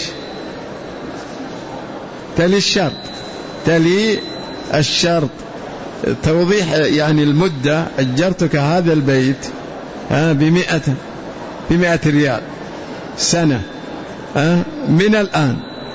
[SPEAKER 1] تلي الشرط تلي الشرط توضيح يعني المدة أجرتك هذا البيت بمئة بمئة ريال سنة من الآن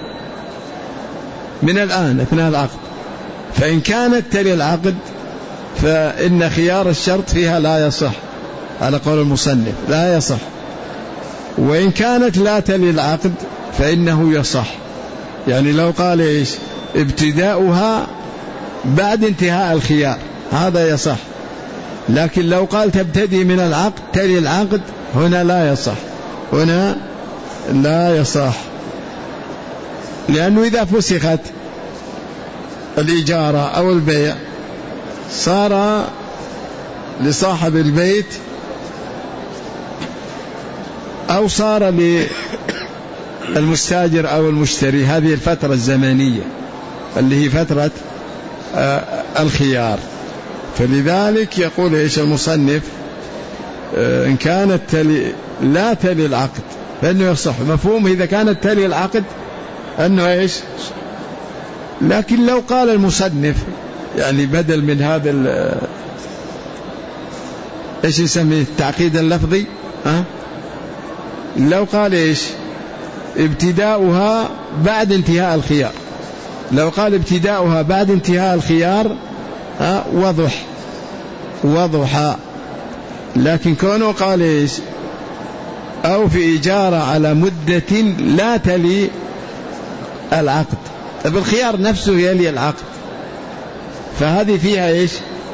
[SPEAKER 1] من الآن أثناء العقد فإن كانت تلي العقد فإن خيار الشرط فيها لا يصح على قول المصنف لا يصح وإن كانت لا تلي العقد فإنه يصح يعني لو قال إيش ابتداؤها بعد انتهاء الخيار هذا يصح لكن لو قال تبتدي من العقد تلي العقد هنا لا يصح هنا لا يصح لأنه إذا فسخت الإجارة أو البيع صار لصاحب البيت أو صار للمستاجر أو المشتري هذه الفترة الزمنية اللي هي فترة الخيار فلذلك يقول إيش المصنف إن كانت تلي لا تلي العقد فإنه يصح مفهوم إذا كانت تلي العقد أنه إيش لكن لو قال المصنف يعني بدل من هذا إيش يسميه التعقيد اللفظي ها لو قال إيش ابتداؤها بعد انتهاء الخيار لو قال ابتداؤها بعد انتهاء الخيار ها وضح وضح لكن كونه قال إيش أو في إجارة على مدة لا تلي العقد طب الخيار نفسه يلي العقد فهذه فيها إيش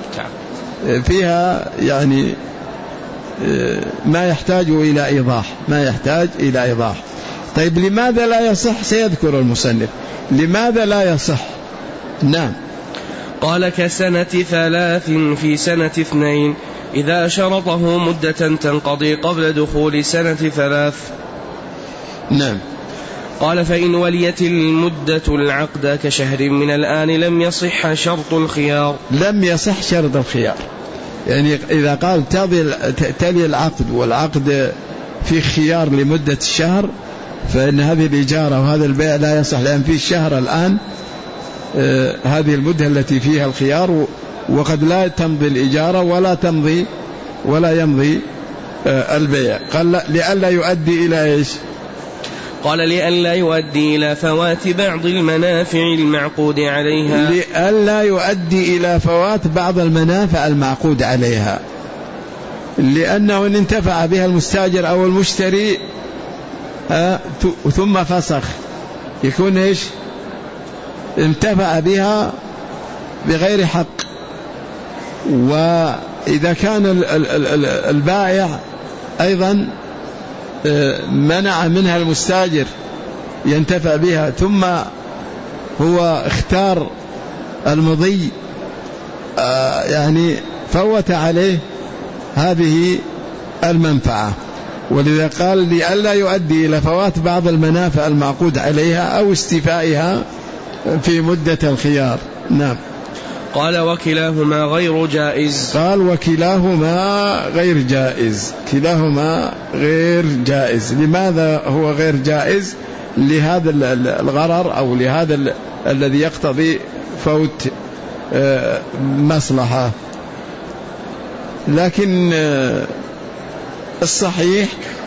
[SPEAKER 1] فيها يعني ما يحتاج إلى إيضاح ما يحتاج إلى إيضاح. طيب لماذا لا يصح سيذكر المصنف لماذا لا يصح. نعم.
[SPEAKER 2] قال كسنة ثلاث في سنة اثنين إذا شرطه مدة تنقضي قبل دخول سنة ثلاث.
[SPEAKER 1] نعم.
[SPEAKER 2] قال فإن وليت المدة العقد كشهر من الآن لم يصح شرط الخيار.
[SPEAKER 1] لم يصح شرط الخيار، يعني إذا قال تلي العقد والعقد في خيار لمدة الشهر فإن هذه الإجارة وهذا البيع لا يصح، لأن في الشهر الآن آه هذه المدة التي فيها الخيار، وقد لا تمضي الإجارة ولا تمضي ولا يمضي آه البيع. قال لئلا يؤدي إلى إيش؟
[SPEAKER 2] قال لئلا يؤدي إلى فوات بعض المنافع المعقود عليها.
[SPEAKER 1] لئلا يؤدي إلى فوات بعض المنافع المعقود عليها، لأنه إن انتفع بها المستاجر أو المشتري آه ثم فسخ يكون إيش؟ انتفع بها بغير حق. وإذا كان البائع أيضا منع منها المستاجر ينتفع بها ثم هو اختار المضي يعني فوت عليه هذه المنفعة. ولذا قال لئلا يؤدي إلى فوات بعض المنافع المعقود عليها أو استيفائها في مدة الخيار. نعم.
[SPEAKER 2] قال وكلاهما غير جائز.
[SPEAKER 1] قال وكلاهما غير جائز، كلاهما غير جائز. لماذا هو غير جائز؟ لهذا الغرر أو لهذا الذي يقتضي فوت مصلحة. لكن الصحيح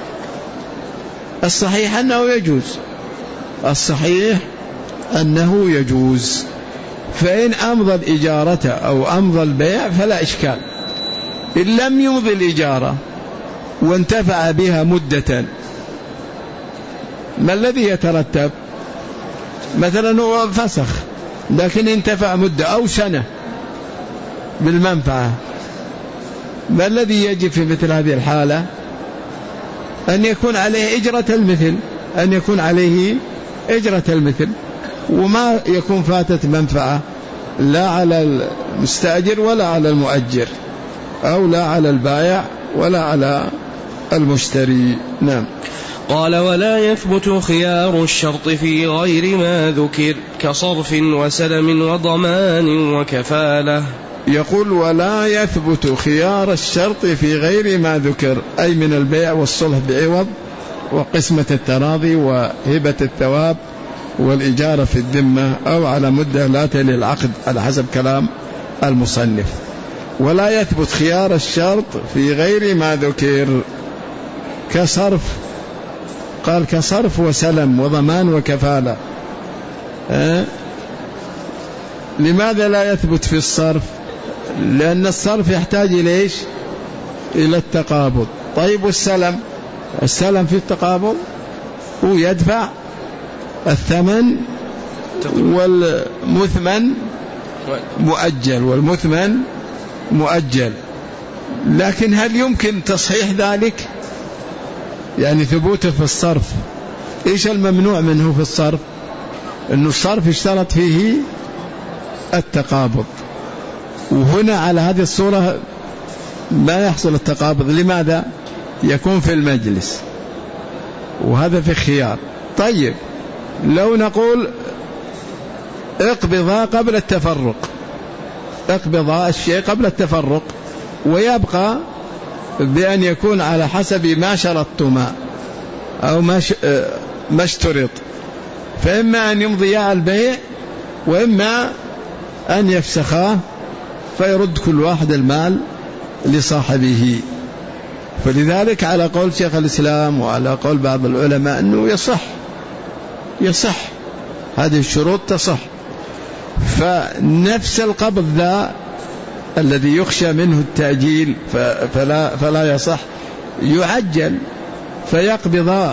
[SPEAKER 1] الصحيح أنه يجوز، الصحيح أنه يجوز. فإن أمضى الإجارة أو أمضى البيع فلا إشكال. إن لم يمضي الإجارة وانتفع بها مدة ما الذي يترتب؟ مثلا هو فسخ لكن انتفع مدة أو سنة بالمنفعة، ما الذي يجب في مثل هذه الحالة؟ أن يكون عليه إجرة المثل، أن يكون عليه إجرة المثل، وما يكون فاتت منفعة لا على المستأجر ولا على المؤجر، أو لا على البائع ولا على المشتري. نعم.
[SPEAKER 2] قال ولا يثبت خيار الشرط في غير ما ذكر كصرف وسلم وضمان وكفالة.
[SPEAKER 1] يقول ولا يثبت خيار الشرط في غير ما ذكر، أي من البيع والصلح بعوض وقسمة التراضي وهبة الثواب والإجارة في الذمة أو على مدة لا تلي العقد على حسب كلام المصنف. ولا يثبت خيار الشرط في غير ما ذكر كصرف، قال كصرف وسلم وضمان وكفالة. أه؟ لماذا لا يثبت في الصرف؟ لأن الصرف يحتاج إلى إيش؟ إلى التقابض. طيب والسلم؟ السلم في التقابض، هو يدفع الثمن والمثمن مؤجل والمثمن مؤجل. لكن هل يمكن تصحيح ذلك؟ يعني ثبوته في الصرف. إيش الممنوع منه في الصرف؟ إنه الصرف اشترط فيه التقابض، وهنا على هذه الصورة ما يحصل التقابض. لماذا؟ يكون في المجلس وهذا في خيار. طيب لو نقول اقبضا قبل التفرق، اقبضا الشيء قبل التفرق، ويبقى بأن يكون على حسب ما شرطتما أو ما اشترط، فإما أن يمضيا البيع وإما أن يفسخاه فيرد كل واحد المال لصاحبه. فلذلك على قول شيخ الإسلام وعلى قول بعض العلماء أنه يصح يصح هذه الشروط تصح. فنفس القبض ذا الذي يخشى منه التأجيل فلا, فلا يصح، يعجل فيقبض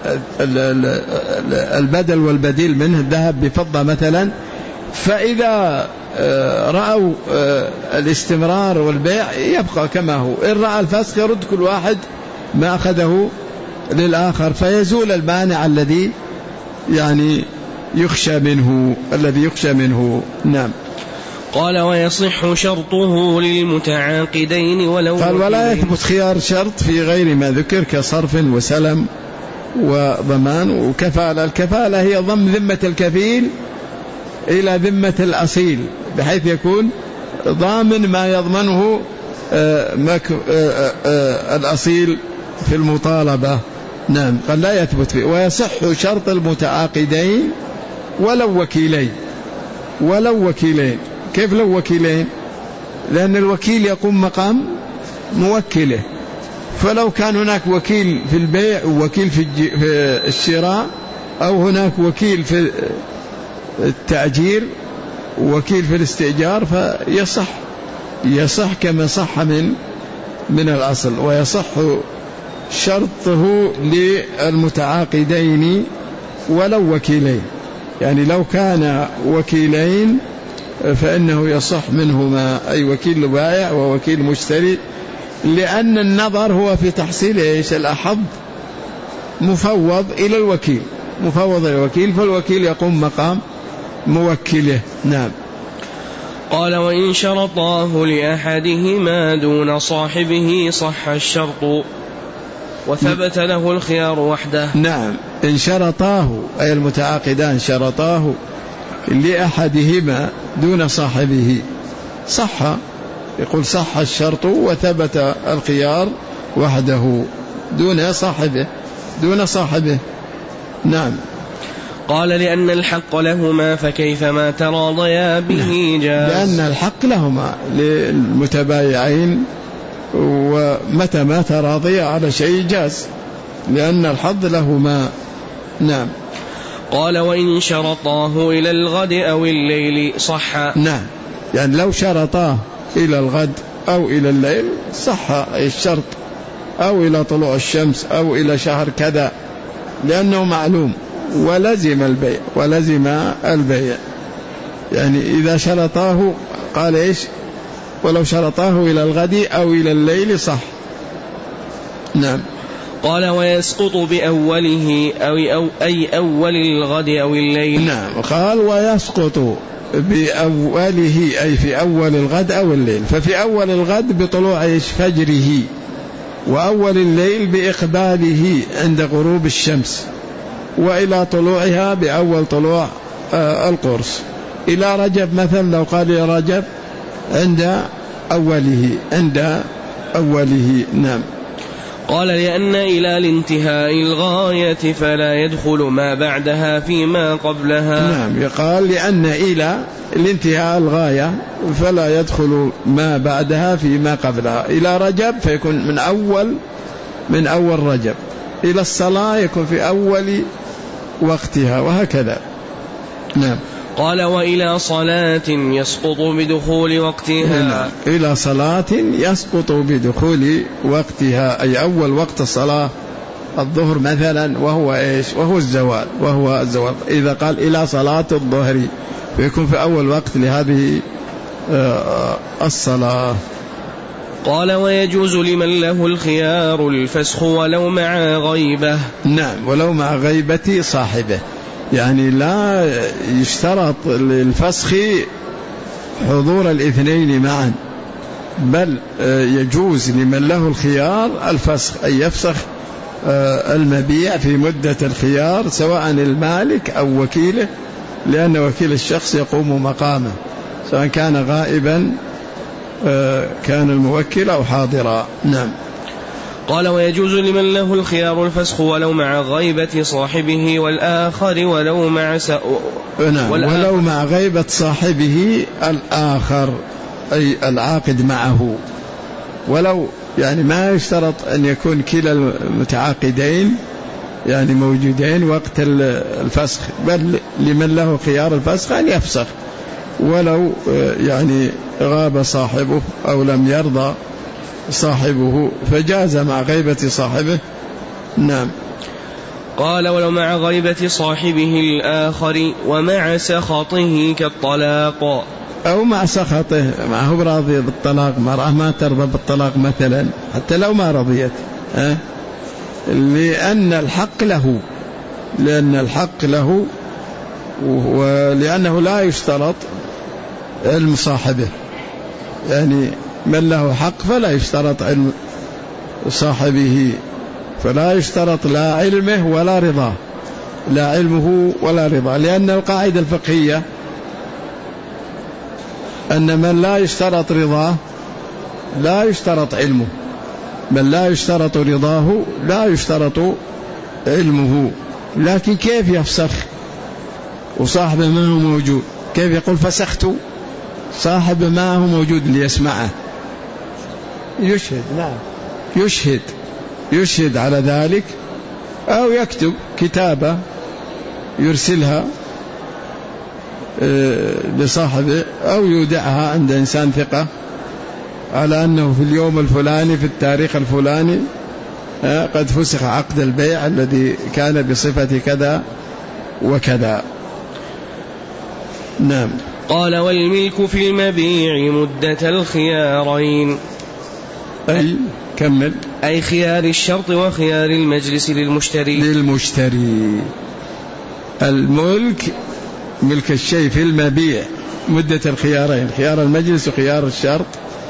[SPEAKER 1] البدل والبديل منه الذهب بفضة مثلا، فإذا رأوا الاستمرار والبيع يبقى كما هو، إن رأى الفسخ يرد كل واحد ما أخذه للآخر، فيزول المانع الذي يعني يخشى منه الذي يخشى منه. نعم.
[SPEAKER 2] قال ويصح شرطه للمتعاقدين ولو
[SPEAKER 1] قال ولا يثبت خيار شرط في غير ما ذكر كصرف وسلم وضمان وكفالة. الكفالة هي ضم ذمة الكفيل إلى ذمة الأصيل بحيث يكون ضامن ما يضمنه الأصيل في المطالبة. نعم قال لا يثبت فيه. ويصح شرط المتعاقدين ولو وكيلين. ولو وكيلين كيف لو وكيلين؟ لأن الوكيل يقوم مقام موكله، فلو كان هناك وكيل في البيع ووكيل في الشراء أو هناك وكيل في التأجير ووكيل في الاستئجار فيصح يصح كما صح من من الأصل. ويصح شرطه للمتعاقدين ولو وكيلين، يعني لو كان وكيلين فإنه يصح منهما أي وكيل بائع ووكيل مشتري، لأن النظر هو في تحصيل إيش الأحظ مفوض إلى الوكيل مفوض إلى الوكيل فالوكيل يقوم مقام موكله. نعم.
[SPEAKER 2] قال وإن شرطاه لأحدهما دون صاحبه صح الشرط وثبت له الخيار وحده.
[SPEAKER 1] نعم إن شرطاه أي المتعاقدان شرطاه لأحدهما دون صاحبه صح، يقول صح الشرط وثبت الخيار وحده دون صاحبه دون صاحبه. نعم.
[SPEAKER 2] قال لأن الحق لهما فكيفما تراضيا به جاز.
[SPEAKER 1] لأن الحق لهما للمتبايعين ومتى ما تراضيا على شيء جاز لأن الحظ لهما. نعم.
[SPEAKER 2] قال وإن شرطاه إلى الغد أو الليل صح.
[SPEAKER 1] نعم يعني لو شرطاه إلى الغد أو إلى الليل صح الشرط، أو إلى طلوع الشمس أو إلى شهر كذا لأنه معلوم ولزم البيع ولزم البيع. يعني إذا شرطاه قال إيش ولو شرطاه إلى الغد أو إلى الليل صح. نعم.
[SPEAKER 2] قال ويسقط بأوله أو, أو أي أول الغد أو الليل.
[SPEAKER 1] نعم قال ويسقط بأوله أي في أول الغد أو الليل، ففي أول الغد بطلوع فجره وأول الليل بإقباله عند غروب الشمس وإلى طلوعها بأول طلوع القرص إلى رجب مثلا لو قال يا رجب عند أوله عند أوله. نعم.
[SPEAKER 2] قال لأن إلى الانتهاء الغاية فلا يدخل ما بعدها فيما قبلها.
[SPEAKER 1] نعم يقال لأن إلى الانتهاء الغاية فلا يدخل ما بعدها فيما قبلها. إلى رجب فيكون من أول من أول رجب، إلى الصلاة يكون في أول وقتها وهكذا. نعم.
[SPEAKER 2] قال وإلى صلاة يسقط بدخول وقتها.
[SPEAKER 1] نعم. إلى صلاة يسقط بدخول وقتها أي أول وقت الصلاة الظهر مثلا وهو إيش وهو الزوال وهو الزوال. إذا قال إلى صلاة الظهر فيكون في أول وقت لهذه الصلاة.
[SPEAKER 2] قال ويجوز لمن له الخيار الفسخ ولو مع غيبة.
[SPEAKER 1] نعم ولو مع غيبة صاحبه، يعني لا يشترط للفسخ حضور الاثنين معا، بل يجوز لمن له الخيار الفسخ أي يفسخ المبيع في مدة الخيار سواء المالك أو وكيله، لأن وكيل الشخص يقوم مقامه سواء كان غائبا كان الموكل أو حاضرا. نعم.
[SPEAKER 2] قال ويجوز لمن له الخيار الفسخ ولو مع غيبة صاحبه والآخر ولو مع س...
[SPEAKER 1] نعم. ولو مع غيبة صاحبه الآخر أي العاقد معه، ولو يعني ما يشترط أن يكون كلا المتعاقدين يعني موجودين وقت الفسخ، بل لمن له خيار الفسخ أن يفسخ ولو يعني غاب صاحبه أو لم يرضى صاحبه فجاز مع غيبة صاحبه. نعم.
[SPEAKER 2] قال ولو مع غيبة صاحبه الآخر ومع سخطه كالطلاق،
[SPEAKER 1] أو مع سخطه معه راضي بالطلاق، مرأة ما ترضى بالطلاق مثلا حتى لو ما رضيت أه؟ لأن الحق له لأن الحق له ولأنه لا يشترط علم صاحبه، يعني من له حق فلا يشترط علم صاحبه، فلا يشترط لا علمه ولا رضاه، لا علمه ولا رضاه، لأن القاعدة الفقهية أن من لا يشترط رضاه لا يشترط علمه، من لا يشترط رضاه لا يشترط علمه. لكن كيف يفسخ وصاحبه ما هو موجود؟ كيف يقول فسخت صاحبه ما هو موجود ليسمعه؟ يشهد، نعم يشهد يشهد على ذلك، أو يكتب كتابة يرسلها لصاحبه، أو يودعها عند إنسان ثقة على أنه في اليوم الفلاني في التاريخ الفلاني قد فسخ عقد البيع الذي كان بصفة كذا وكذا. نعم.
[SPEAKER 2] قال والملك في المبيع مدة الخيارين،
[SPEAKER 1] أي كمل،
[SPEAKER 2] أي خيار الشرط وخيار المجلس للمشتري
[SPEAKER 1] للمشتري. الملك ملك الشيء في المبيع مدة الخيارين، خيار المجلس وخيار الشرط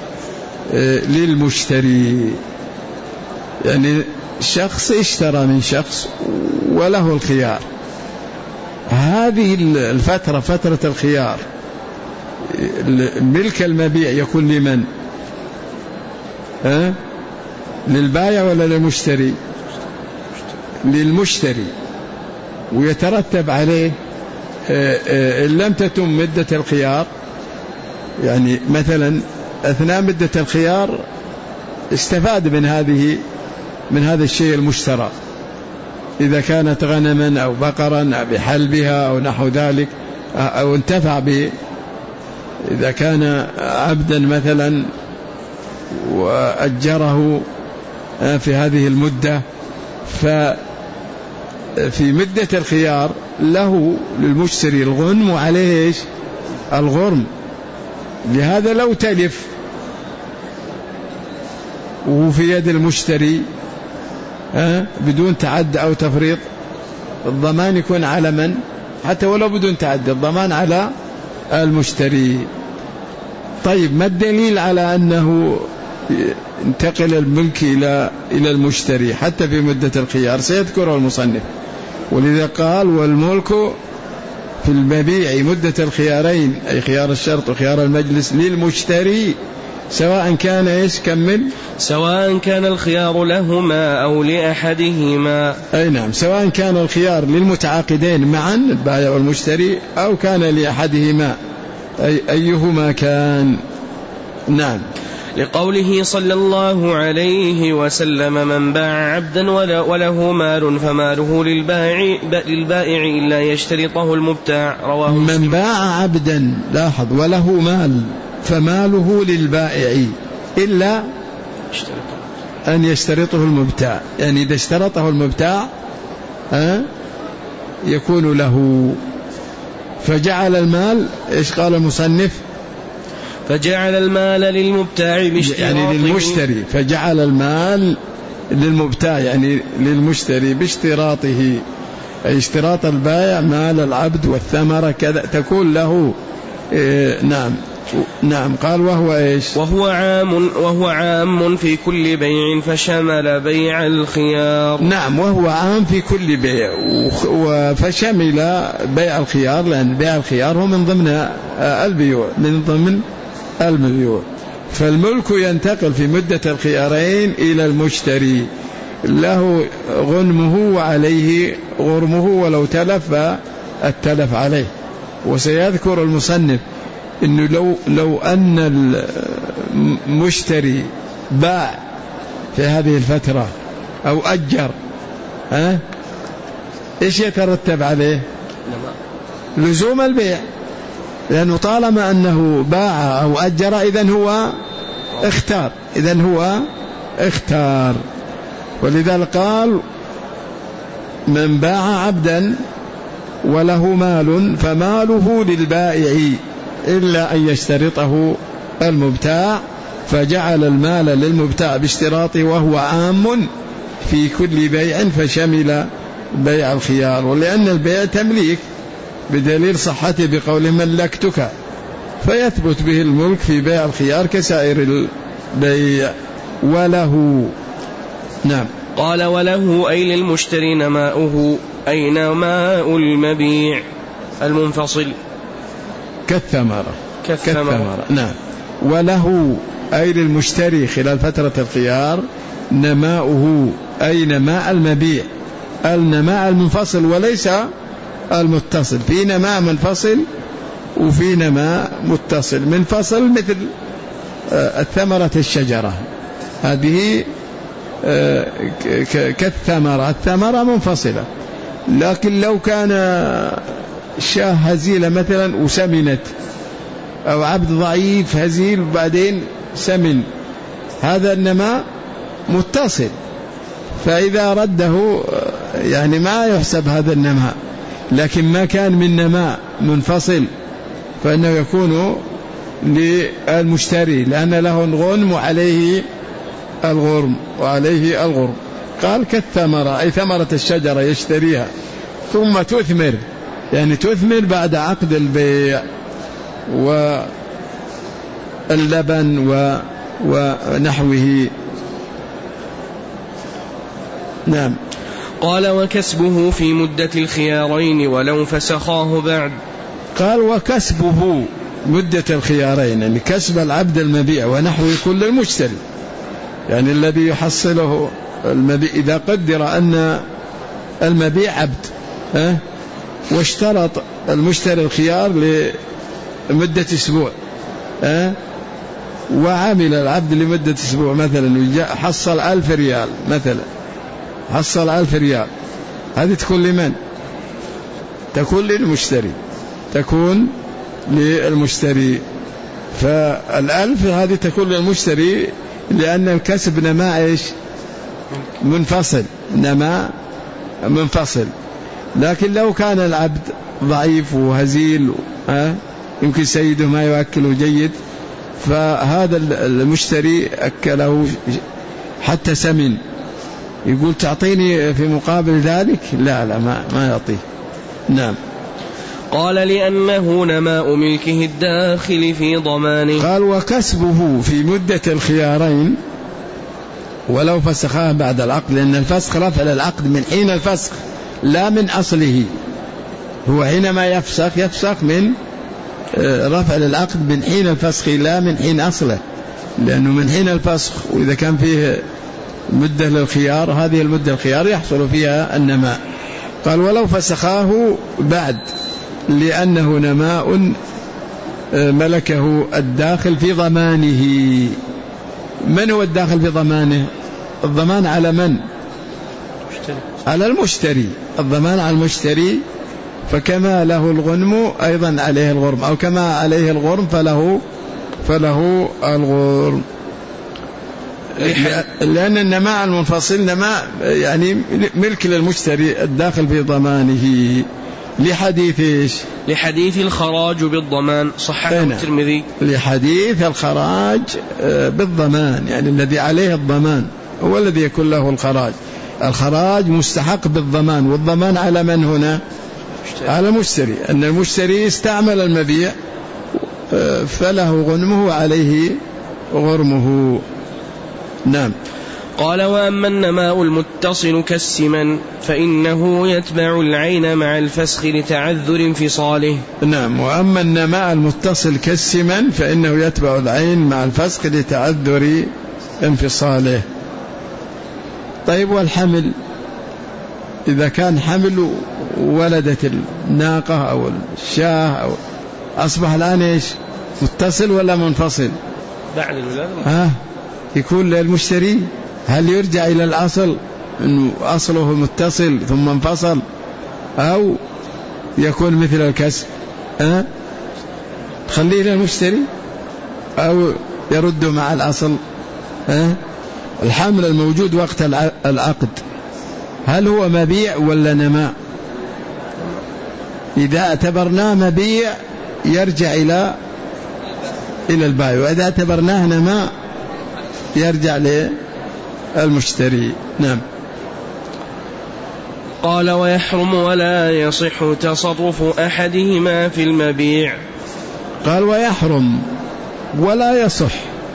[SPEAKER 1] للمشتري، يعني شخص اشترى من شخص وله الخيار، هذه الفترة فترة الخيار ملك المبيع يكون لمن؟ أه؟ للبائع ولا للمشتري؟ للمشتري، ويترتب عليه إن لم تتم مدة الخيار، يعني مثلا أثناء مدة الخيار استفاد من هذه من هذا الشيء المشترى، إذا كانت غنما أو بقرا أو بحلبها أو نحو ذلك، أو انتفع به، إذا كان عبدا مثلا وأجره في هذه المدة، ففي مدة الخيار له للمشتري الغنم وعليه إيش؟ الغرم. لهذا لو تلف وفي يد المشتري بدون تعد أو تفريط، الضمان يكون على من؟ حتى ولو بدون تعد الضمان على المشتري. طيب ما الدليل على أنه انتقل الملك إلى إلى المشتري حتى في مدة الخيار؟ سيذكره المصنف، ولذا قال والملك في المبيع مدة الخيارين، أي خيار الشرط وخيار المجلس للمشتري، سواء كان إيش؟ كمل،
[SPEAKER 2] سواء كان الخيار لهما أو لأحدهما.
[SPEAKER 1] أي نعم، سواء كان الخيار للمتعاقدين معا البائع والمشتري أو كان لأحدهما، أي أيهما كان. نعم.
[SPEAKER 2] لقوله صلى الله عليه وسلم من باع عبدا وله مال فماله للبائع, للبائع إلا يشترطه المبتاع، رواه مسلم.
[SPEAKER 1] من باع عبدا، لاحظ، وله مال فماله للبائع إلا أن يشترطه المبتاع، يعني إذا اشترطه المبتاع أه يكون له. فجعل المال، إيش قال المصنف؟
[SPEAKER 2] فجعل المال للمبتاع باشتراطه،
[SPEAKER 1] يعني للمشتري، فجعل المال للمبتاع يعني للمشتري باشتراطه، أي اشتراط البائع مال العبد والثمرة كذا تكون له. إيه نعم. نعم. قال وهو إيش؟
[SPEAKER 2] وهو عام وهو عام في كل بيع فشمل بيع الخيار.
[SPEAKER 1] نعم، وهو عام في كل بيع فشمل بيع الخيار، لأن بيع الخيار هو من ضمن البيوع، من ضمن البيوع. فالملك ينتقل في مدة الخيارين إلى المشتري، له غنمه وعليه غرمه، ولو تلف التلف عليه. وسيذكر المصنف إنه لو لو أن المشتري باع في هذه الفترة أو أجر، ها إيش يترتب عليه؟ لزوم البيع، لأنه طالما أنه باع أو أجر إذن هو اختار، إذن هو اختار. ولذلك قال من باع عبدا وله مال فماله للبائع إلا أن يشترطه المبتاع، فجعل المال للمبتاع باشتراطه وهو عام في كل بيع فشمل بيع الخيار. ولأن البيع تمليك بدليل صحته بقول ملكتك، فيثبت به الملك في بيع الخيار كسائر البيع. وله. نعم.
[SPEAKER 2] قال وله أي للمشتري نماؤه أي نماء المبيع المنفصل
[SPEAKER 1] كالثمرة.
[SPEAKER 2] كالثمرة.
[SPEAKER 1] كالثمرة. نعم. وله أي للمشتري خلال فترة الخيار نماؤه أي نماء المبيع النماء المنفصل وليس المتصل. في نماء منفصل وفي نماء متصل. منفصل مثل الثمرة الشجرة هذه كالثمرة الثمرة منفصلة. لكن لو كان شاه هزيلة مثلا وسمنت أو عبد ضعيف هزيل وبعدين سمن هذا النماء متصل فإذا رده يعني ما يحسب هذا النماء. لكن ما كان من نماء منفصل فإنه يكون للمشتري لأن له الغنم وعليه الغرم وعليه الغرم. قال كالثمرة أي ثمرة الشجرة يشتريها ثم تثمر يعني تثمر بعد عقد البيع واللبن و ونحوه. نعم.
[SPEAKER 2] قال وكسبه في مدة الخيارين ولو فسخاه بعد.
[SPEAKER 1] قال وكسبه مدة الخيارين يعني كسب العبد المبيع ونحوه كل المشتري يعني الذي يحصله المبيع. إذا قدر أن المبيع عبد أه؟ واشترط المشتري الخيار لمدة أسبوع أه؟ وعمل العبد لمدة أسبوع مثلا حصل ألف ريال مثلا حصل ألف ريال هذه تكون لمن؟ تكون للمشتري تكون للمشتري. فالألف هذه تكون للمشتري لأن الكسب نماء إيش؟ منفصل نماء منفصل. لكن لو كان العبد ضعيف وهزيل أه؟ يمكن سيده ما يؤكله جيد فهذا المشتري أكله حتى سمن يقول تعطيني في مقابل ذلك لا لا ما, ما يعطيه. نعم.
[SPEAKER 2] قال لأنه نماء ملكه الداخل في ضمانه.
[SPEAKER 1] قال وكسبه في مدة الخيارين ولو فسخها بعد العقد لأن الفسخ رفع العقد من حين الفسخ لا من أصله. هو حينما يفسخ يفسخ من رفع العقد من حين الفسخ لا من حين أصله لأنه من حين الفسخ وإذا كان فيه مدة للخيار هذه المدة الخيار يحصل فيها النماء. قال ولو فسخاه بعد لأنه نماء ملكه الداخل في ضمانه. من هو الداخل في ضمانه؟ الضمان على من؟ على المشتري. الضمان على المشتري فكما له الغنم أيضا عليه الغرم أو كما عليه الغرم فله فله الغرم. لأن النماء المنفصل نماء يعني ملك للمشتري الداخل في ضمانه. لحديث إيش؟
[SPEAKER 2] لحديث الخراج بالضمان صححه الترمذي.
[SPEAKER 1] لحديث الخراج بالضمان يعني الذي عليه الضمان هو الذي يكون له الخراج. الخراج مستحق بالضمان والضمان على من هنا؟ على المشتري. أن المشتري استعمل المبيع فله غنمه وعليه غرمه. نعم.
[SPEAKER 2] قال وأما النماء المتصل كالسمن فإنه يتبع العين مع الفسخ لتعذر انفصاله.
[SPEAKER 1] نعم. وأما النماء المتصل كالسمن فإنه يتبع العين مع الفسخ لتعذر انفصاله. طيب والحمل إذا كان حمل ولدت الناقة أو الشاه أو أصبح الآن إيش؟ متصل ولا منفصل؟
[SPEAKER 2] بعد الولادة
[SPEAKER 1] ها يكون للمشتري. هل يرجع إلى الأصل أنه أصله متصل ثم انفصل أو يكون مثل الكسب ها تخليه للمشتري أو يرد مع الأصل؟ ها الحمل الموجود وقت العقد هل هو مبيع ولا نماء؟ إذا اعتبرناه مبيع يرجع إلى إلى البائع وإذا اعتبرناه نماء يرجع للمشتري. نعم.
[SPEAKER 2] قال ويحرم ولا يصح تصرف أحدهما في المبيع
[SPEAKER 1] قال ويحرم ولا يصح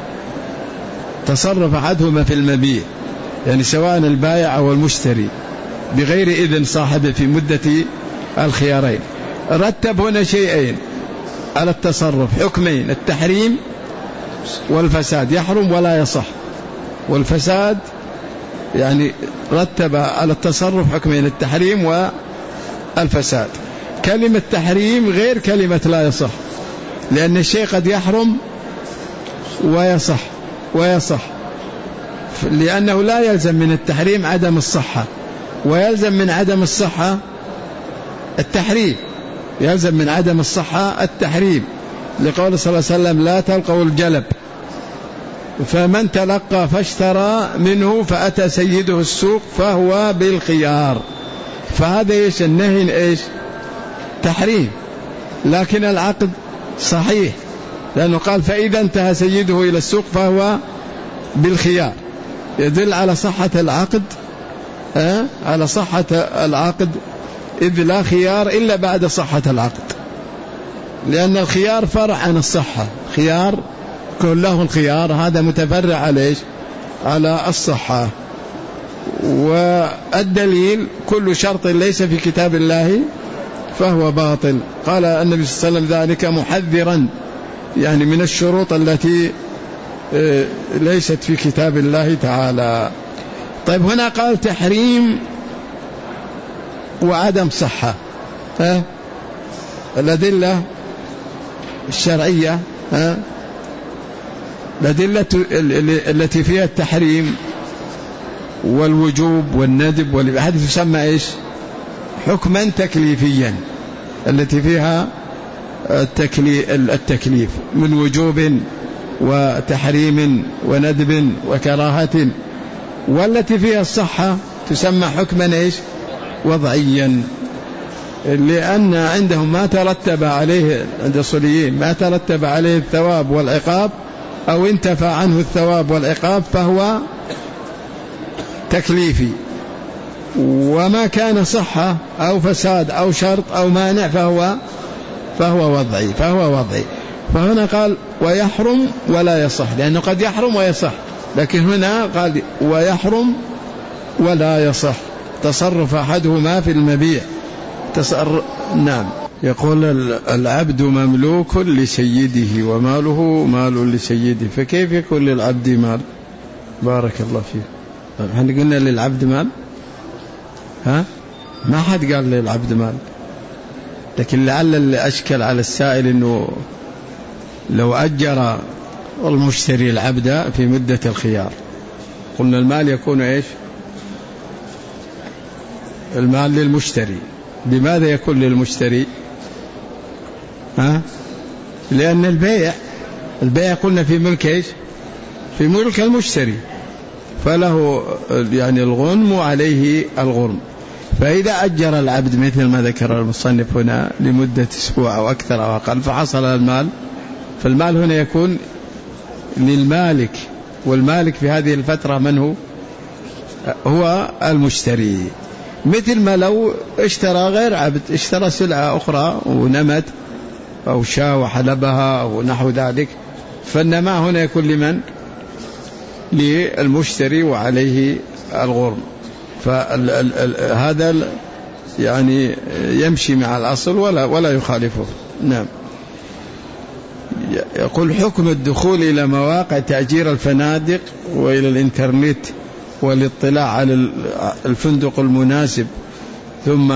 [SPEAKER 1] تصرف أحدهما في المبيع، يعني سواء البائع أو المشتري بغير إذن صاحبه في مدة الخيارين. رتب هنا شيئين على التصرف، حكمين: التحريم والفساد، يحرم ولا يصح. والفساد يعني رتب على التصرف حكمين: التحريم والفساد. كلمة تحريم غير كلمة لا يصح، لأن الشيء قد يحرم ويصح ويصح لأنه لا يلزم من التحريم عدم الصحة، ويلزم من عدم الصحة التحريم، يلزم من عدم الصحة التحريم، لقول صلى الله عليه وسلم: لا تلقوا الجلب، فمن تلقى فاشترى منه فأتى سيده السوق فهو بالخيار. فهذا إيش؟ النهي إيش؟ تحريم، لكن العقد صحيح، لأنه قال: فإذا انتهى سيده إلى السوق فهو بالخيار، يدل على صحة العقد، أه؟ على صحة العقد، إذ لا خيار إلا بعد صحة العقد، لأن الخيار فرع عن الصحة. خيار كله الخيار، هذا متفرع على إيش؟ على الصحة. والدليل: كل شرط ليس في كتاب الله فهو باطل. قال النبي صلى الله عليه وسلم ذلك محذرا يعني من الشروط التي ليست في كتاب الله تعالى. طيب هنا قال تحريم وعدم صحة، ها؟ الأدلة الشرعية، ها؟ الأدلة التي فيها التحريم والوجوب والندب والإباحة تسمى إيش؟ حكما تكليفيا، التي فيها التكليف من وجوب وتحريم وندب وكراهة. والتي فيها الصحة تسمى حكما إيش؟ وضعيا، لأن عندهم ما ترتب عليه، عند الصليين ما ترتب عليه الثواب والعقاب أو انتفى عنه الثواب والعقاب فهو تكليفي، وما كان صحة أو فساد أو شرط أو مانع فهو فهو وضعي فهو وضعي فهنا قال ويحرم ولا يصح، لأنه قد يحرم ويصح، لكن هنا قال ويحرم ولا يصح تصرف أحدهما في المبيع. تصرف نعم. يقول العبد مملوك لسيده وماله مال لسيده، فكيف يكون للعبد مال؟ بارك الله فيه. احنا قلنا للعبد مال؟ ها؟ ما حد قال للعبد مال، لكن لعل اللي أشكل على السائل أنه لو أجر المشتري العبد في مدة الخيار، قلنا المال يكون إيش؟ المال للمشتري. لماذا يكون للمشتري؟ ها؟ لأن البيع البيع قلنا في ملك إيش؟ في ملك المشتري، فله يعني الغنم وعليه الغرم. فإذا أجر العبد مثل ما ذكر المصنف هنا لمدة أسبوع أو أكثر أو أقل فحصل المال، فالمال هنا يكون للمالك، والمالك في هذه الفترة من هو؟ هو المشتري. مثل ما لو اشترى غير عبد، اشترى سلعة أخرى ونمت أو شاة وحلبها أو نحو ذلك، فالنماء هنا يكون لمن؟ للمشتري وعليه الغرم. فهذا يعني يمشي مع الأصل ولا ولا يخالفه. نعم. يقول حكم الدخول إلى مواقع تأجير الفنادق وإلى الإنترنت والاطلاع على الفندق المناسب، ثم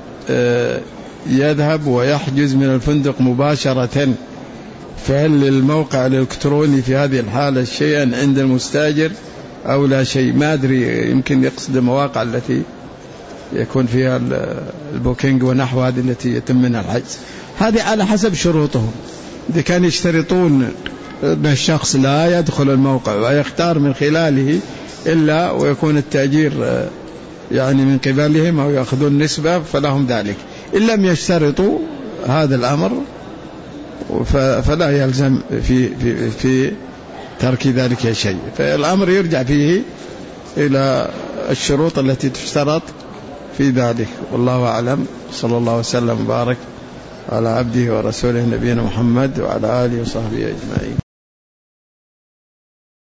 [SPEAKER 1] يذهب ويحجز من الفندق مباشرة، فهل للموقع الإلكتروني في هذه الحالة شيئا عند المستاجر أو لا شيء؟ ما أدري، يمكن يقصد المواقع التي يكون فيها البوكينج ونحو هذه التي يتم منها الحجز. هذه على حسب شروطهم. إذا كان يشترطون أن الشخص لا يدخل الموقع ويختار من خلاله إلا ويكون التأجير يعني من قبلهم أو يأخذون نسبة فلهم ذلك. إن لم يشترطوا هذا الأمر فلا يلزم في, في, في ترك ذلك شيء، فالأمر يرجع فيه إلى الشروط التي تشترط في ذلك. والله أعلم. صلى الله وسلم وبارك على عبده ورسوله نبينا محمد وعلى آله وصحبه أجمعين.